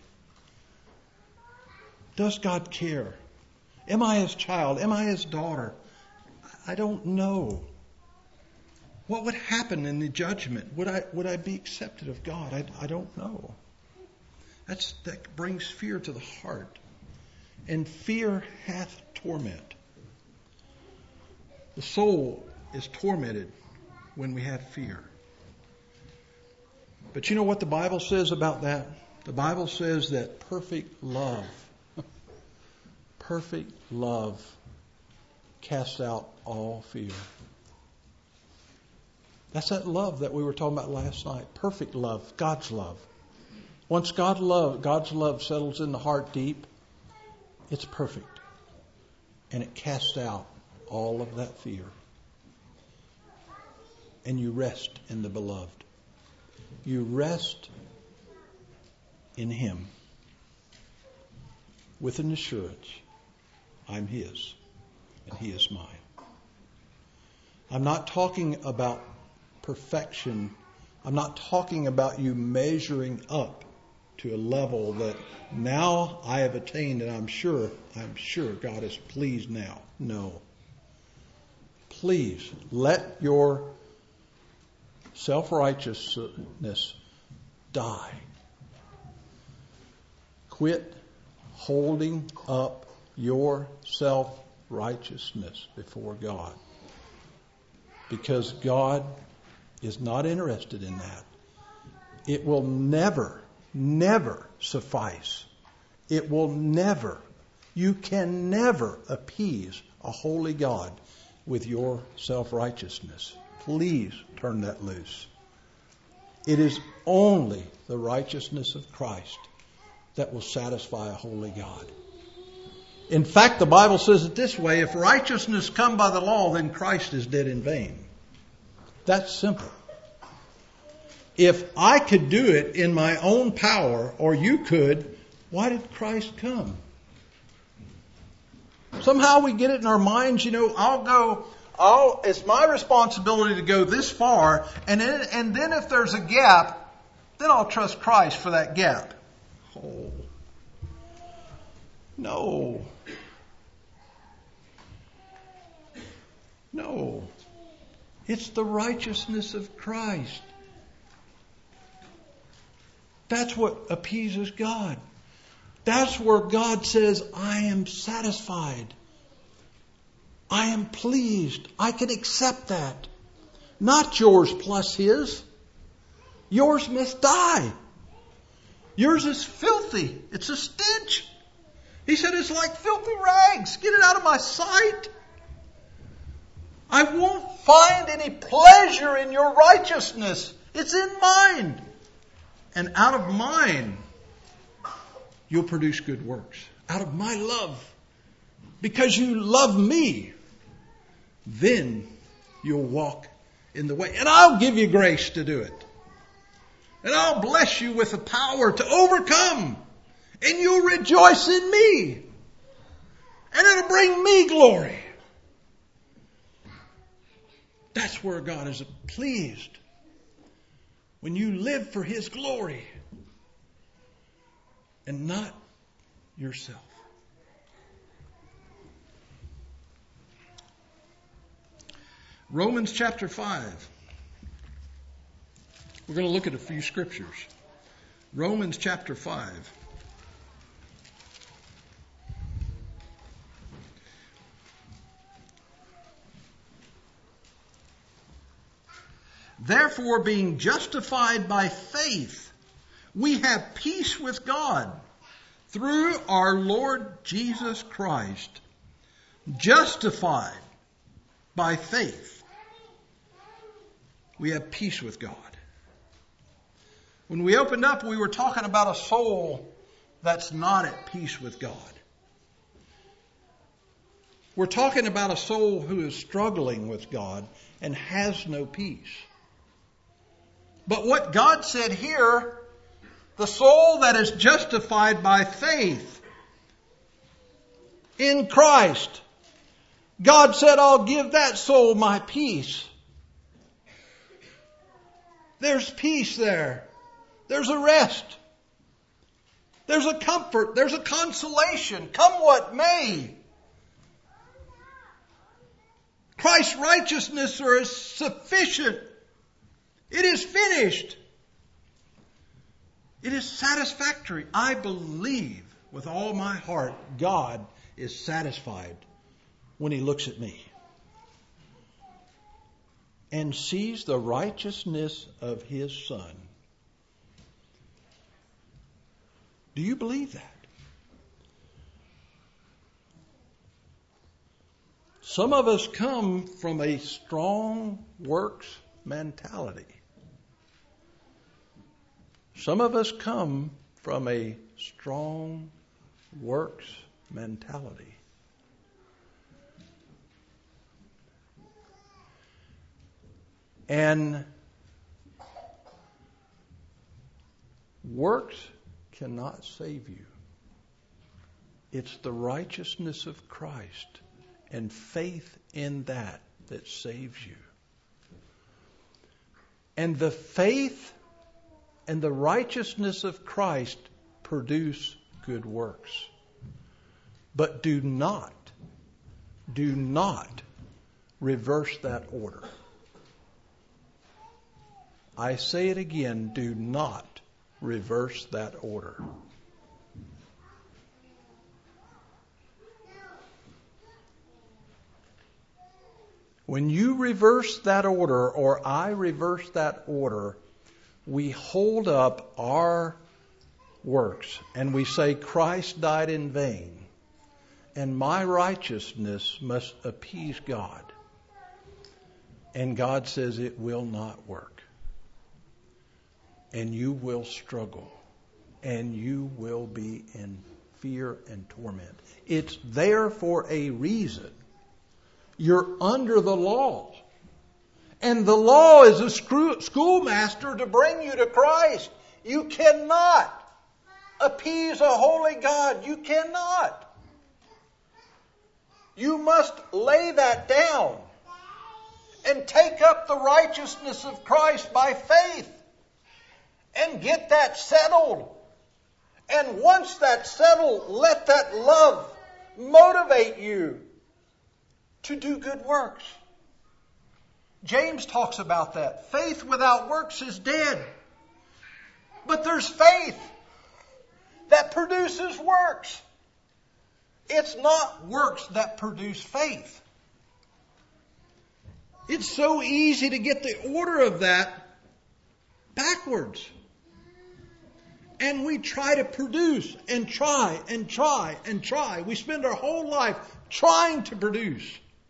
Does God care? Am I His child? Am I His daughter? I don't know. What would happen in the judgment? Would I would I be accepted of God? I, I don't know. That's that brings fear to the heart. And fear hath torment. The soul is tormented when we have fear. But you know what the Bible says about that? The Bible says that perfect love, perfect love casts out all fear. That's that love that we were talking about last night. Perfect love, God's love. Once God love, God's love settles in the heart deep, it's perfect. And it casts out all of that fear. And you rest in the beloved. You rest in Him with an assurance, I'm His and He is mine. I'm not talking about perfection. I'm not talking about you measuring up to a level that now I have attained and I'm sure, I'm sure God is pleased now. No. Please let your self-righteousness die. Quit holding up your self-righteousness before God. Because God is not interested in that. It will never, never suffice. It will never, you can never appease a holy God with your self-righteousness. Please turn that loose. It is only the righteousness of Christ that will satisfy a holy God. In fact, the Bible says it this way, if righteousness come by the law, then Christ is dead in vain. That's simple. If I could do it in my own power, or you could, why did Christ come? Somehow we get it in our minds, you know, I'll go, I'll, it's my responsibility to go this far, and then, and then if there's a gap, then I'll trust Christ for that gap. Oh. No. No. It's the righteousness of Christ. That's what appeases God. That's where God says, I am satisfied. I am pleased. I can accept that. Not yours plus His. Yours must die. Yours is filthy. It's a stench. He said, it's like filthy rags. Get it out of my sight. I won't find any pleasure in your righteousness. It's in mine. And out of mine, you'll produce good works. Out of my love. Because you love me, then you'll walk in the way. And I'll give you grace to do it. And I'll bless you with the power to overcome. And you'll rejoice in me. And it'll bring me glory. That's where God is pleased. When you live for His glory. And not yourself. Romans chapter five. We're going to look at a few scriptures. Romans chapter five. Therefore, being justified by faith, we have peace with God through our Lord Jesus Christ. Justified by faith, we have peace with God. When we opened up, we were talking about a soul that's not at peace with God. We're talking about a soul who is struggling with God and has no peace. But what God said here, the soul that is justified by faith in Christ, God said, I'll give that soul my peace. There's peace there. There's a rest. There's a comfort. There's a consolation. Come what may. Christ's righteousness is sufficient. It is finished. It is satisfactory. I believe with all my heart God is satisfied when He looks at me and sees the righteousness of His Son. Do you believe that? Some of us come from a strong works mentality. Some of us come from a strong works mentality. And works cannot save you. It's the righteousness of Christ and faith in that that saves you. And the faith and the righteousness of Christ produce good works. But do not, do not reverse that order. I say it again, do not reverse that order. When you reverse that order, or I reverse that order, we hold up our works and we say Christ died in vain and my righteousness must appease God. And God says it will not work. And you will struggle. And you will be in fear and torment. It's there for a reason. You're under the law. And the law is a schoolmaster to bring you to Christ. You cannot appease a holy God. You cannot. You must lay that down and take up the righteousness of Christ by faith and get that settled. And once that's settled, let that love motivate you to do good works. James talks about that. Faith without works is dead. But there's faith that produces works. It's not works that produce faith. It's so easy to get the order of that backwards. And we try to produce and try and try and try. We spend our whole life trying to produce.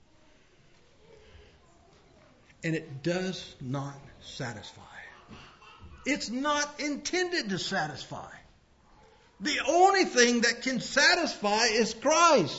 And it does not satisfy. It's not intended to satisfy. The only thing that can satisfy is Christ.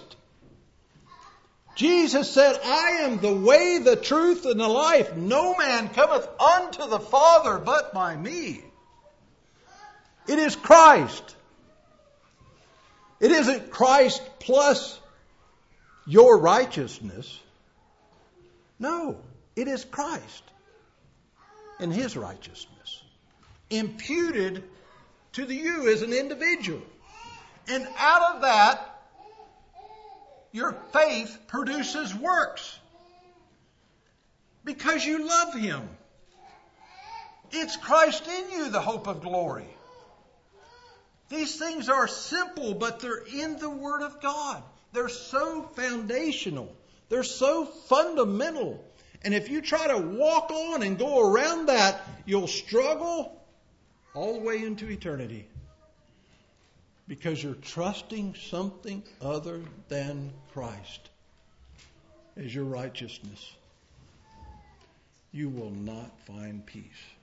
Jesus said, I am the way, the truth, and the life. No man cometh unto the Father but by me. It is Christ. It isn't Christ plus your righteousness. No, it is Christ and His righteousness imputed to the you as an individual. And out of that, your faith produces works because you love Him. It's Christ in you, the hope of glory. These things are simple, but they're in the Word of God. They're so foundational. They're so fundamental. And if you try to walk on and go around that, you'll struggle all the way into eternity. Because you're trusting something other than Christ as your righteousness. You will not find peace.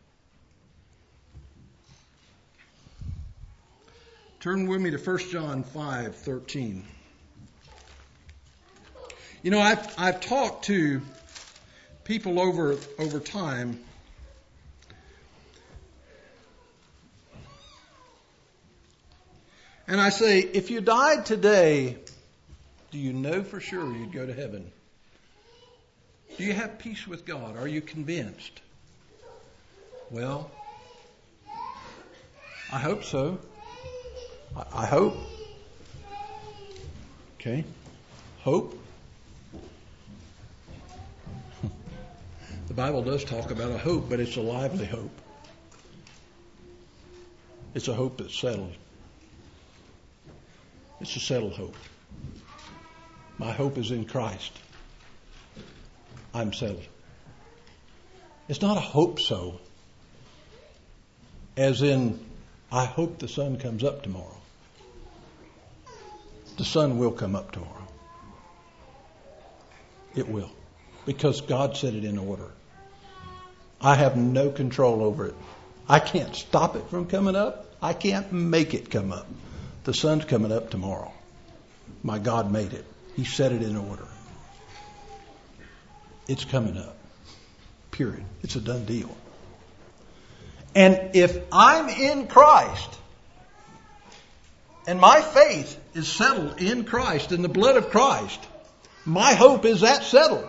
Turn with me to First John five thirteen. You know, I've I've talked to people over over time, and I say, if you died today, do you know for sure you'd go to heaven? Do you have peace with God? Are you convinced? Well, I hope so. I hope. Okay. Hope. The Bible does talk about a hope, but it's a lively hope. It's a hope that's settled. It's a settled hope. My hope is in Christ. I'm settled. It's not a hope so, as in, I hope the sun comes up tomorrow. The sun will come up tomorrow. It will. Because God set it in order. I have no control over it. I can't stop it from coming up. I can't make it come up. The sun's coming up tomorrow. My God made it. He set it in order. It's coming up. Period. It's a done deal. And if I'm in Christ, and my faith is settled in Christ, in the blood of Christ, my hope is that settled.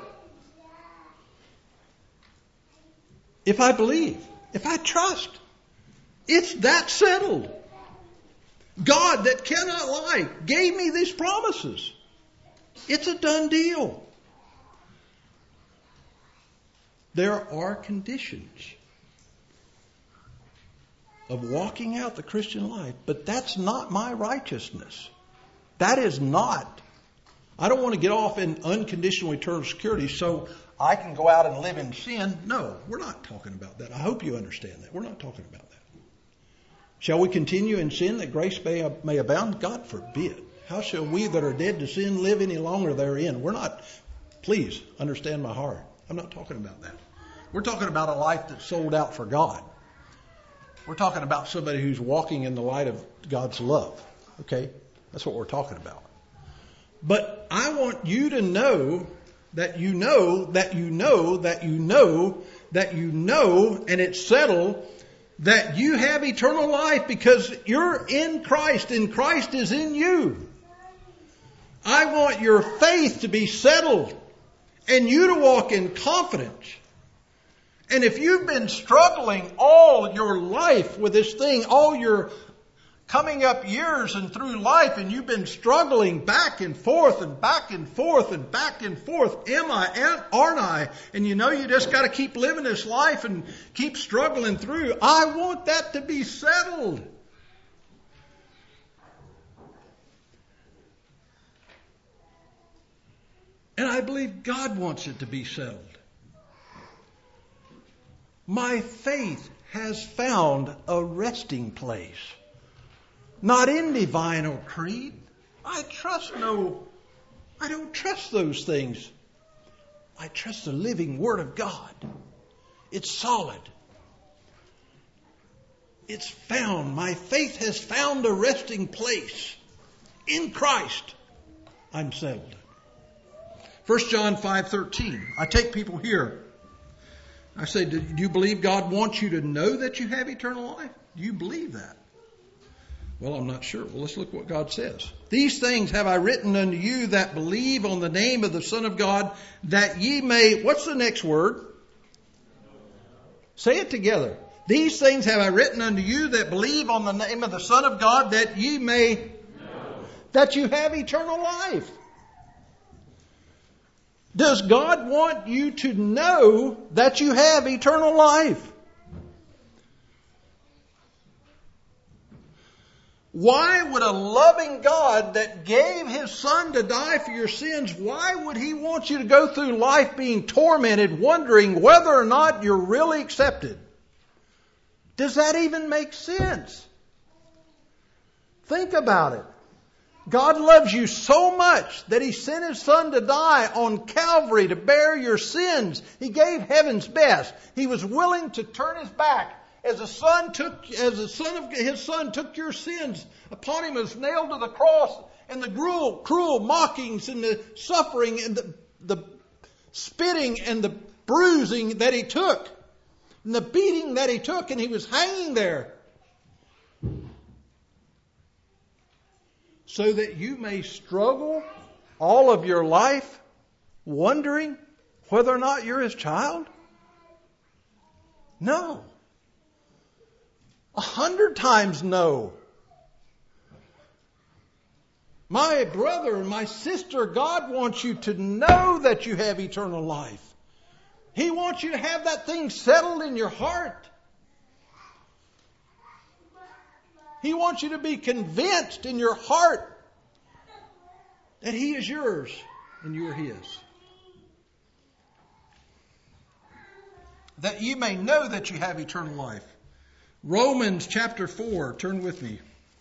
If I believe, if I trust, it's that settled. God that cannot lie gave me these promises. It's a done deal. There are conditions of walking out the Christian life, but that's not my righteousness. That is not. I don't want to get off in unconditional eternal security so I can go out and live in sin. No, we're not talking about that. I hope you understand that. We're not talking about that. Shall we continue in sin that grace may, may abound? God forbid. How shall we that are dead to sin live any longer therein? We're not, please understand my heart. I'm not talking about that. We're talking about a life that's sold out for God. We're talking about somebody who's walking in the light of God's love. Okay? That's what we're talking about. But I want you to know that you know, that you know, that you know, that you know, and it's settled, that you have eternal life because you're in Christ and Christ is in you. I want your faith to be settled and you to walk in confidence. And if you've been struggling all your life with this thing, all your coming up years and through life, and you've been struggling back and forth and back and forth and back and forth, am I, aren't I? And you know you just got to keep living this life and keep struggling through. I want that to be settled. And I believe God wants it to be settled. My faith has found a resting place not in divine or creed. I trust no, I don't trust those things. I trust the living Word of God. It's solid. It's found. My faith has found a resting place. In Christ, I'm settled. First John five thirteen. I take people here. I say, do you believe God wants you to know that you have eternal life? Do you believe that? Well, I'm not sure. Well, let's look what God says. These things have I written unto you that believe on the name of the Son of God, that ye may, what's the next word? Say it together. These things have I written unto you that believe on the name of the Son of God, that ye may know that you have eternal life. Does God want you to know that you have eternal life? Why would a loving God that gave His Son to die for your sins, why would He want you to go through life being tormented, wondering whether or not you're really accepted? Does that even make sense? Think about it. God loves you so much that He sent His Son to die on Calvary to bear your sins. He gave heaven's best. He was willing to turn His back as the Son took, as the Son of His Son took your sins upon Him, was nailed to the cross, and the cruel, cruel mockings and the suffering and the, the spitting and the bruising that He took, and the beating that He took, and He was hanging there, so that you may struggle all of your life wondering whether or not you're His child? No. A hundred times no. My brother and my sister, God wants you to know that you have eternal life. He wants you to have that thing settled in your heart. He wants you to be convinced in your heart that He is yours and you are His. That you may know that you have eternal life. Romans chapter four, turn with me.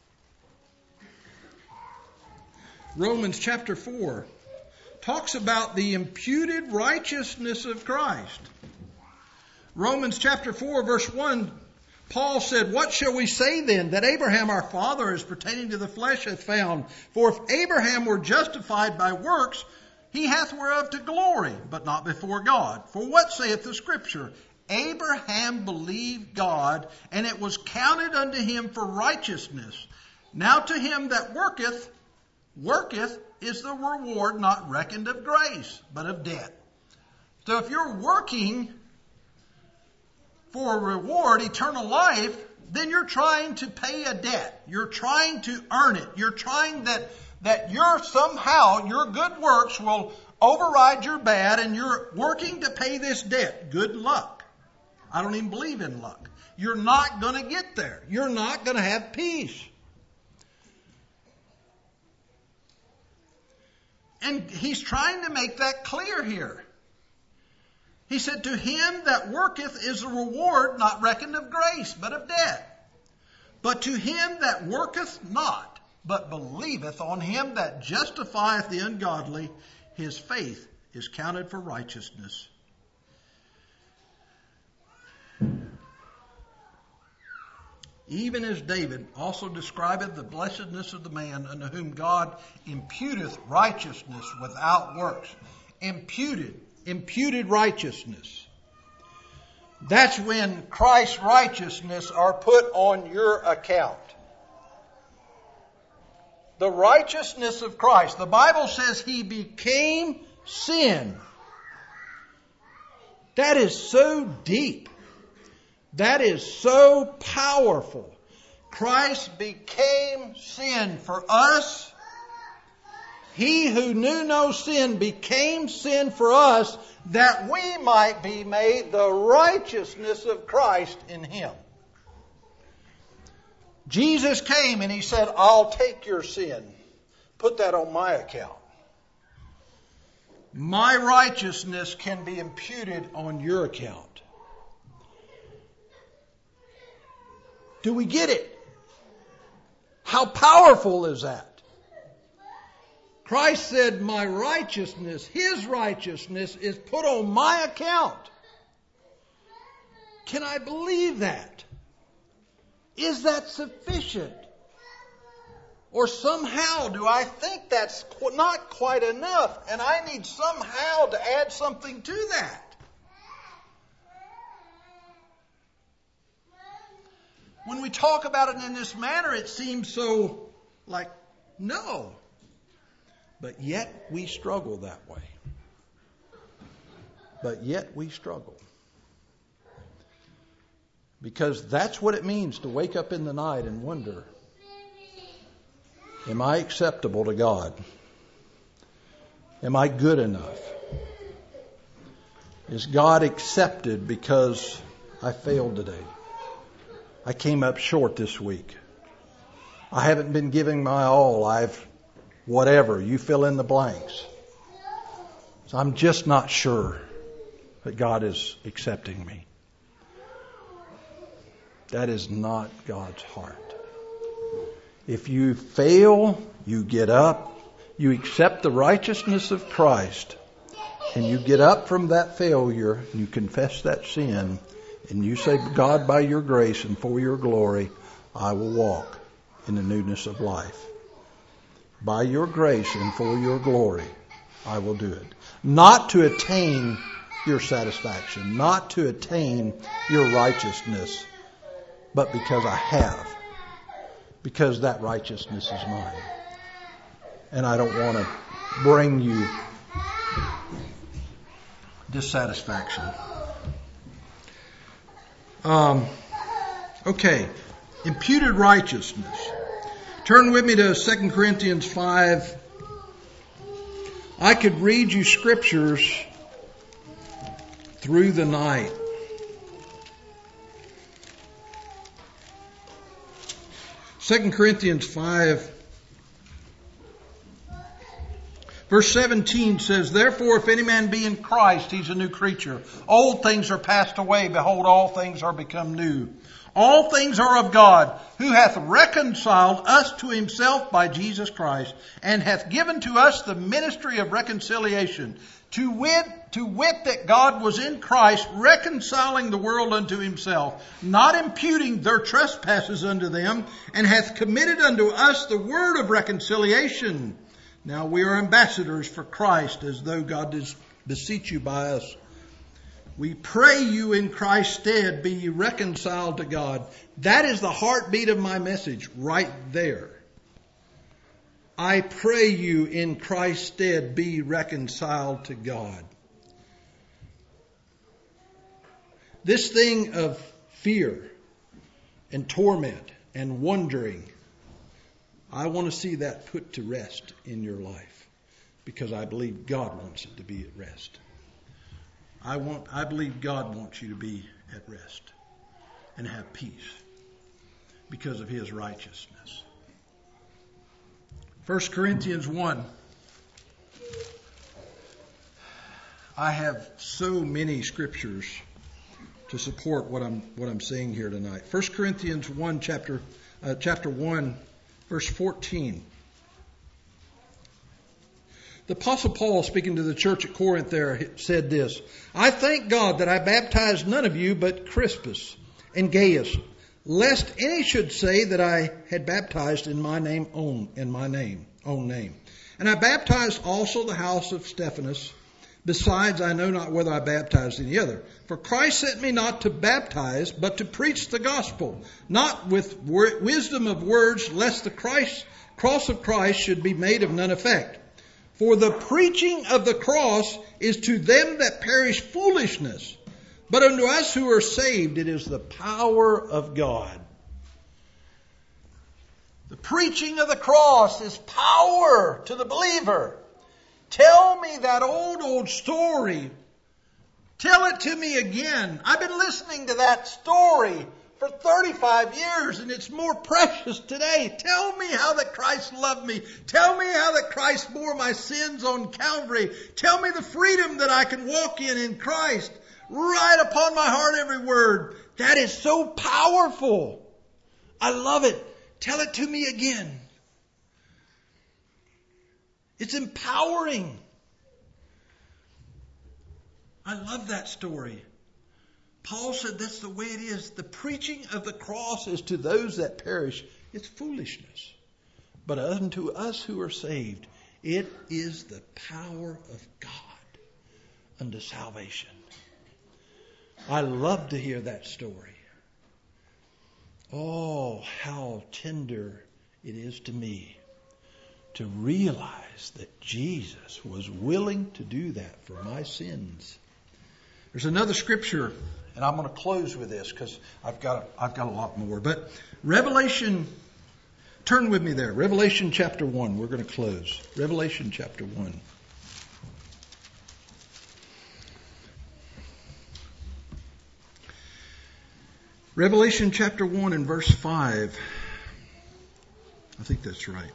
Romans chapter four talks about the imputed righteousness of Christ. Romans chapter four, verse one, Paul said, what shall we say then? That Abraham our father, as pertaining to the flesh, hath found. For if Abraham were justified by works, he hath whereof to glory, but not before God. For what saith the Scripture? Abraham believed God, and it was counted unto him for righteousness. Now to him that worketh, worketh is the reward not reckoned of grace, but of debt. So if you're working for a reward, eternal life, then you're trying to pay a debt. You're trying to earn it. You're trying that, that you're somehow, your good works will override your bad, and you're working to pay this debt. Good luck. I don't even believe in luck. You're not going to get there. You're not going to have peace. And he's trying to make that clear here. He said, to him that worketh is a reward not reckoned of grace, but of debt. But to him that worketh not, but believeth on him that justifieth the ungodly, his faith is counted for righteousness. Even as David also describeth the blessedness of the man unto whom God imputeth righteousness without works. Imputed, imputed righteousness. That's when Christ's righteousness are put on your account. The righteousness of Christ. The Bible says He became sin. That is so deep. That is so powerful. Christ became sin for us. He who knew no sin became sin for us, that we might be made the righteousness of Christ in Him. Jesus came and He said, I'll take your sin. Put that on my account. My righteousness can be imputed on your account. Do we get it? How powerful is that? Christ said, my righteousness, His righteousness is put on my account. Can I believe that? Is that sufficient? Or somehow do I think that's not quite enough and I need somehow to add something to that? When we talk about it in this manner, it seems so like, no. But yet we struggle that way. But yet we struggle. Because that's what it means to wake up in the night and wonder, am I acceptable to God? Am I good enough? Is God accepted because I failed today? I came up short this week. I haven't been giving my all. I've whatever. You fill in the blanks. So I'm just not sure that God is accepting me. That is not God's heart. If you fail, you get up, you accept the righteousness of Christ, and you get up from that failure, and you confess that sin, and you say, God, by your grace and for your glory, I will walk in the newness of life. By your grace and for your glory, I will do it. Not to attain your satisfaction, not to attain your righteousness, but because I have. Because that righteousness is mine. And I don't want to bring you dissatisfaction. Um, okay. Imputed righteousness. Turn with me to Second Corinthians five. I could read you scriptures through the night. Second Corinthians five, verse seventeen says, therefore, if any man be in Christ, he's a new creature. Old things are passed away. Behold, all things are become new. All things are of God, who hath reconciled us to himself by Jesus Christ, and hath given to us the ministry of reconciliation. To wit, to wit that God was in Christ, reconciling the world unto himself, not imputing their trespasses unto them, and hath committed unto us the word of reconciliation. Now we are ambassadors for Christ, as though God did beseech you by us. We pray you in Christ's stead, be ye reconciled to God. That is the heartbeat of my message, right there. I pray you in Christ's stead, be reconciled to God. This thing of fear and torment and wondering, I want to see that put to rest in your life, because I believe God wants it to be at rest. I want, I believe God wants you to be at rest and have peace because of His righteousness. First Corinthians one. I have so many scriptures to support what I'm what I'm saying here tonight. First Corinthians one, chapter uh, chapter one, verse fourteen. The Apostle Paul, speaking to the church at Corinth there, said this, I thank God that I baptized none of you but Crispus and Gaius, lest any should say that I had baptized in my name own, in my name, own name. And I baptized also the house of Stephanas. Besides, I know not whether I baptized any other. For Christ sent me not to baptize, but to preach the gospel, not with wisdom of words, lest the Christ, cross of Christ should be made of none effect. For the preaching of the cross is to them that perish foolishness, but unto us who are saved it is the power of God. The preaching of the cross is power to the believer. Tell me that old, old story. Tell it to me again. I've been listening to that story for thirty-five years, and it's more precious today. Tell me how that Christ loved me. Tell me how that Christ bore my sins on Calvary. Tell me the freedom that I can walk in in Christ. Right upon my heart every word. That is so powerful. I love it. Tell it to me again. It's empowering. I love that story. Paul said that's the way it is. The preaching of the cross is to those that perish. It's foolishness. But unto us who are saved, it is the power of God unto salvation. I love to hear that story. Oh, how tender it is to me to realize that Jesus was willing to do that for my sins. There's another scripture, and I'm going to close with this because I've got I've got a lot more. But Revelation, turn with me there. Revelation chapter one. We're going to close. Revelation chapter one. Revelation chapter one and verse five. I think that's right.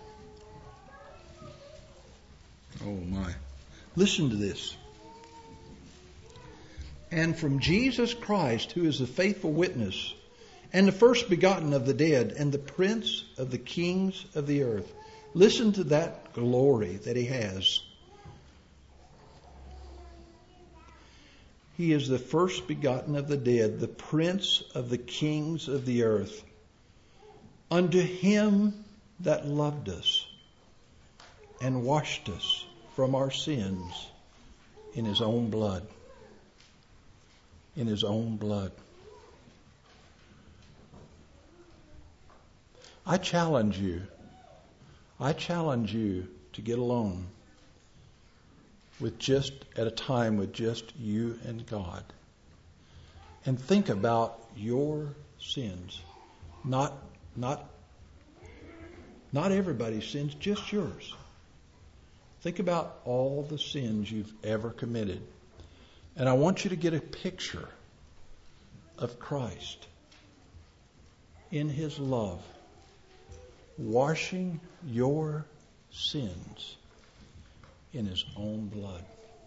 Oh my. Listen to this. And from Jesus Christ, who is the faithful witness, and the first begotten of the dead, and the prince of the kings of the earth. Listen to that glory that he has. He is the first begotten of the dead, the prince of the kings of the earth. Unto him that loved us and washed us from our sins in his own blood. In his own blood. I challenge you. I challenge you to get alone with just at a time with just you and God. And think about your sins. Not not not everybody's sins, just yours. Think about all the sins you've ever committed. And I want you to get a picture of Christ in his love, washing your sins in his own blood.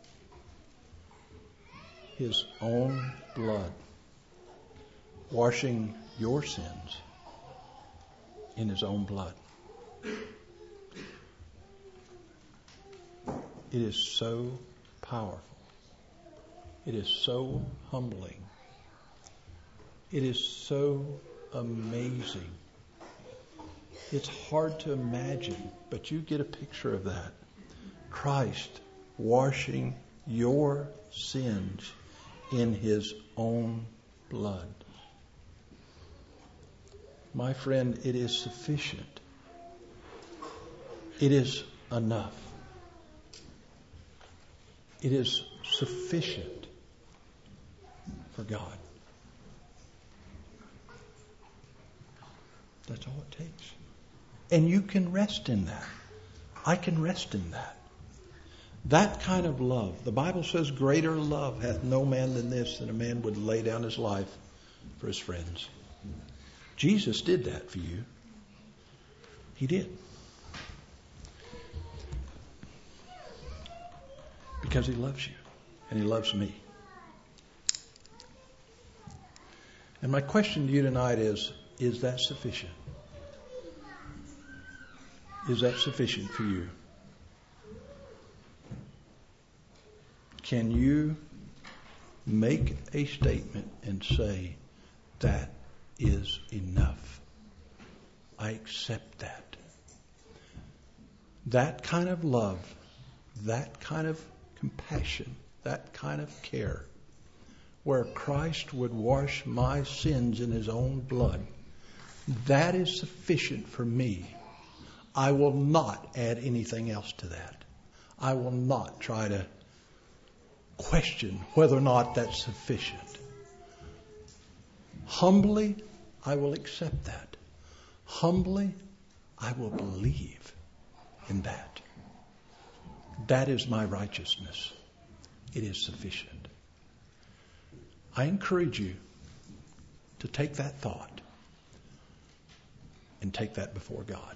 His own blood, washing your sins in his own blood. It is so powerful. It is so humbling. It is so amazing. It's hard to imagine, but you get a picture of that. Christ washing your sins in his own blood. My friend, it is sufficient. It is enough. It is sufficient for God. That's all it takes. And you can rest in that. I can rest in that. That kind of love. The Bible says, greater love hath no man than this, that a man would lay down his life for his friends. Jesus did that for you. He did. Because he loves you. And he loves me. And my question to you tonight is, is that sufficient? Is that sufficient for you? Can you make a statement and say, that is enough? I accept that. That kind of love, that kind of compassion, that kind of care, where Christ would wash my sins in his own blood, that is sufficient for me. I will not add anything else to that. I will not try to question whether or not that's sufficient. Humbly, I will accept that. Humbly, I will believe in that. That is my righteousness. It is sufficient. I encourage you to take that thought and take that before God.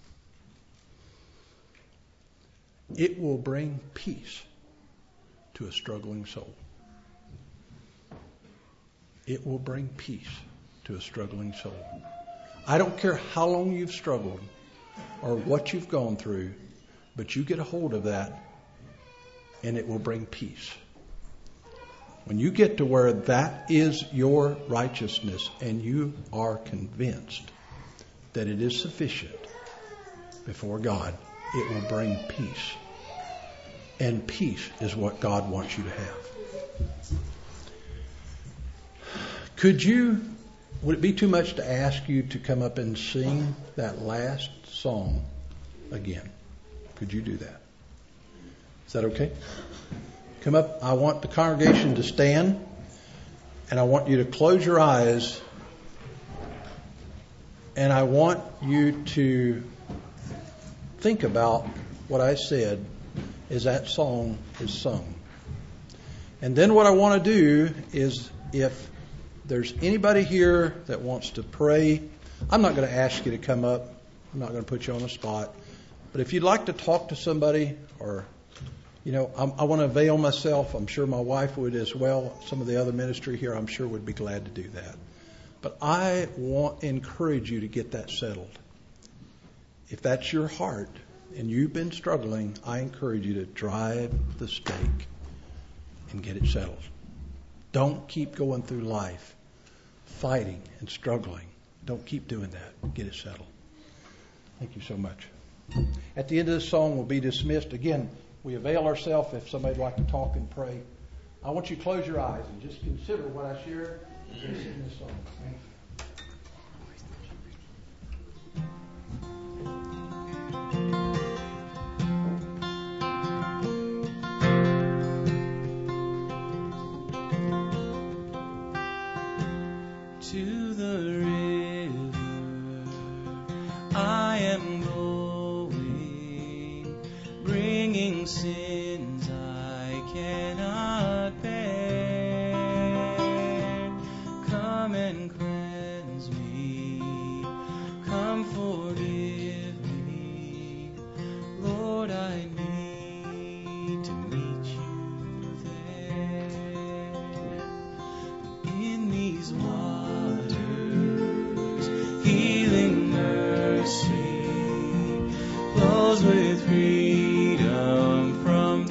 It will bring peace to a struggling soul. It will bring peace to a struggling soul. I don't care how long you've struggled or what you've gone through, but you get a hold of that and it will bring peace. When you get to where that is your righteousness and you are convinced that it is sufficient before God, it will bring peace. And peace is what God wants you to have. Could you, would it be too much to ask you to come up and sing that last song again? Could you do that? Is that okay? Come up. I want the congregation to stand, and I want you to close your eyes, and I want you to think about what I said as that song is sung. And then what I want to do is, if there's anybody here that wants to pray, I'm not going to ask you to come up. I'm not going to put you on the spot. But if you'd like to talk to somebody, or, you know, I'm, I want to avail myself. I'm sure my wife would as well. Some of the other ministry here, I'm sure, would be glad to do that. But I want to encourage you to get that settled. If that's your heart and you've been struggling, I encourage you to drive the stake and get it settled. Don't keep going through life fighting and struggling. Don't keep doing that. Get it settled. Thank you so much. At the end of this song, we'll be dismissed. Again, we avail ourselves if somebody'd like to talk and pray. I want you to close your eyes and just consider what I shared as I sing this song. Thank you. To the river I am going, bringing sins I cannot bear. Come and cleanse me, come forgive me, Lord, I need to meet you there. In these waters, healing mercy flows with freedom from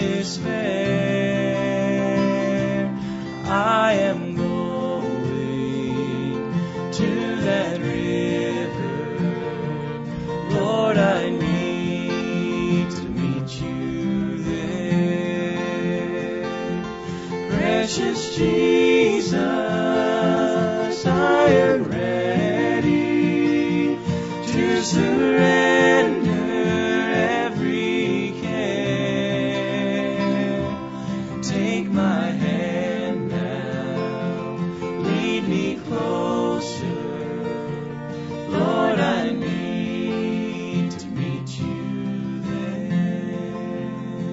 despair. I am going to that river, Lord, I need to meet you there. Precious Jesus, I am ready to surrender every care. Take my hand now, lead me closer. Lord, I need to meet you there.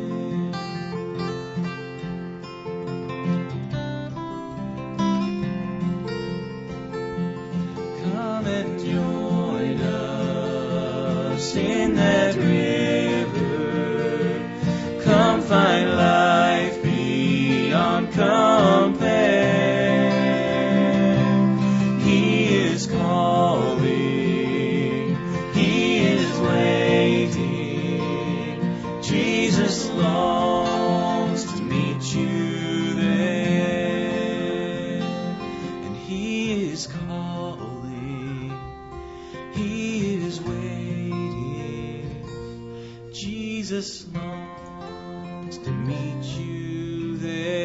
Come and join us in that river. Come find life beyond compare. He is calling, He is waiting. Jesus longs to meet you there. And He is calling, He is waiting. Jesus longs to meet you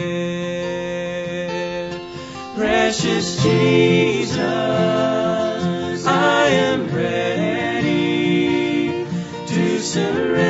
there. Precious Jesus, I am ready to surrender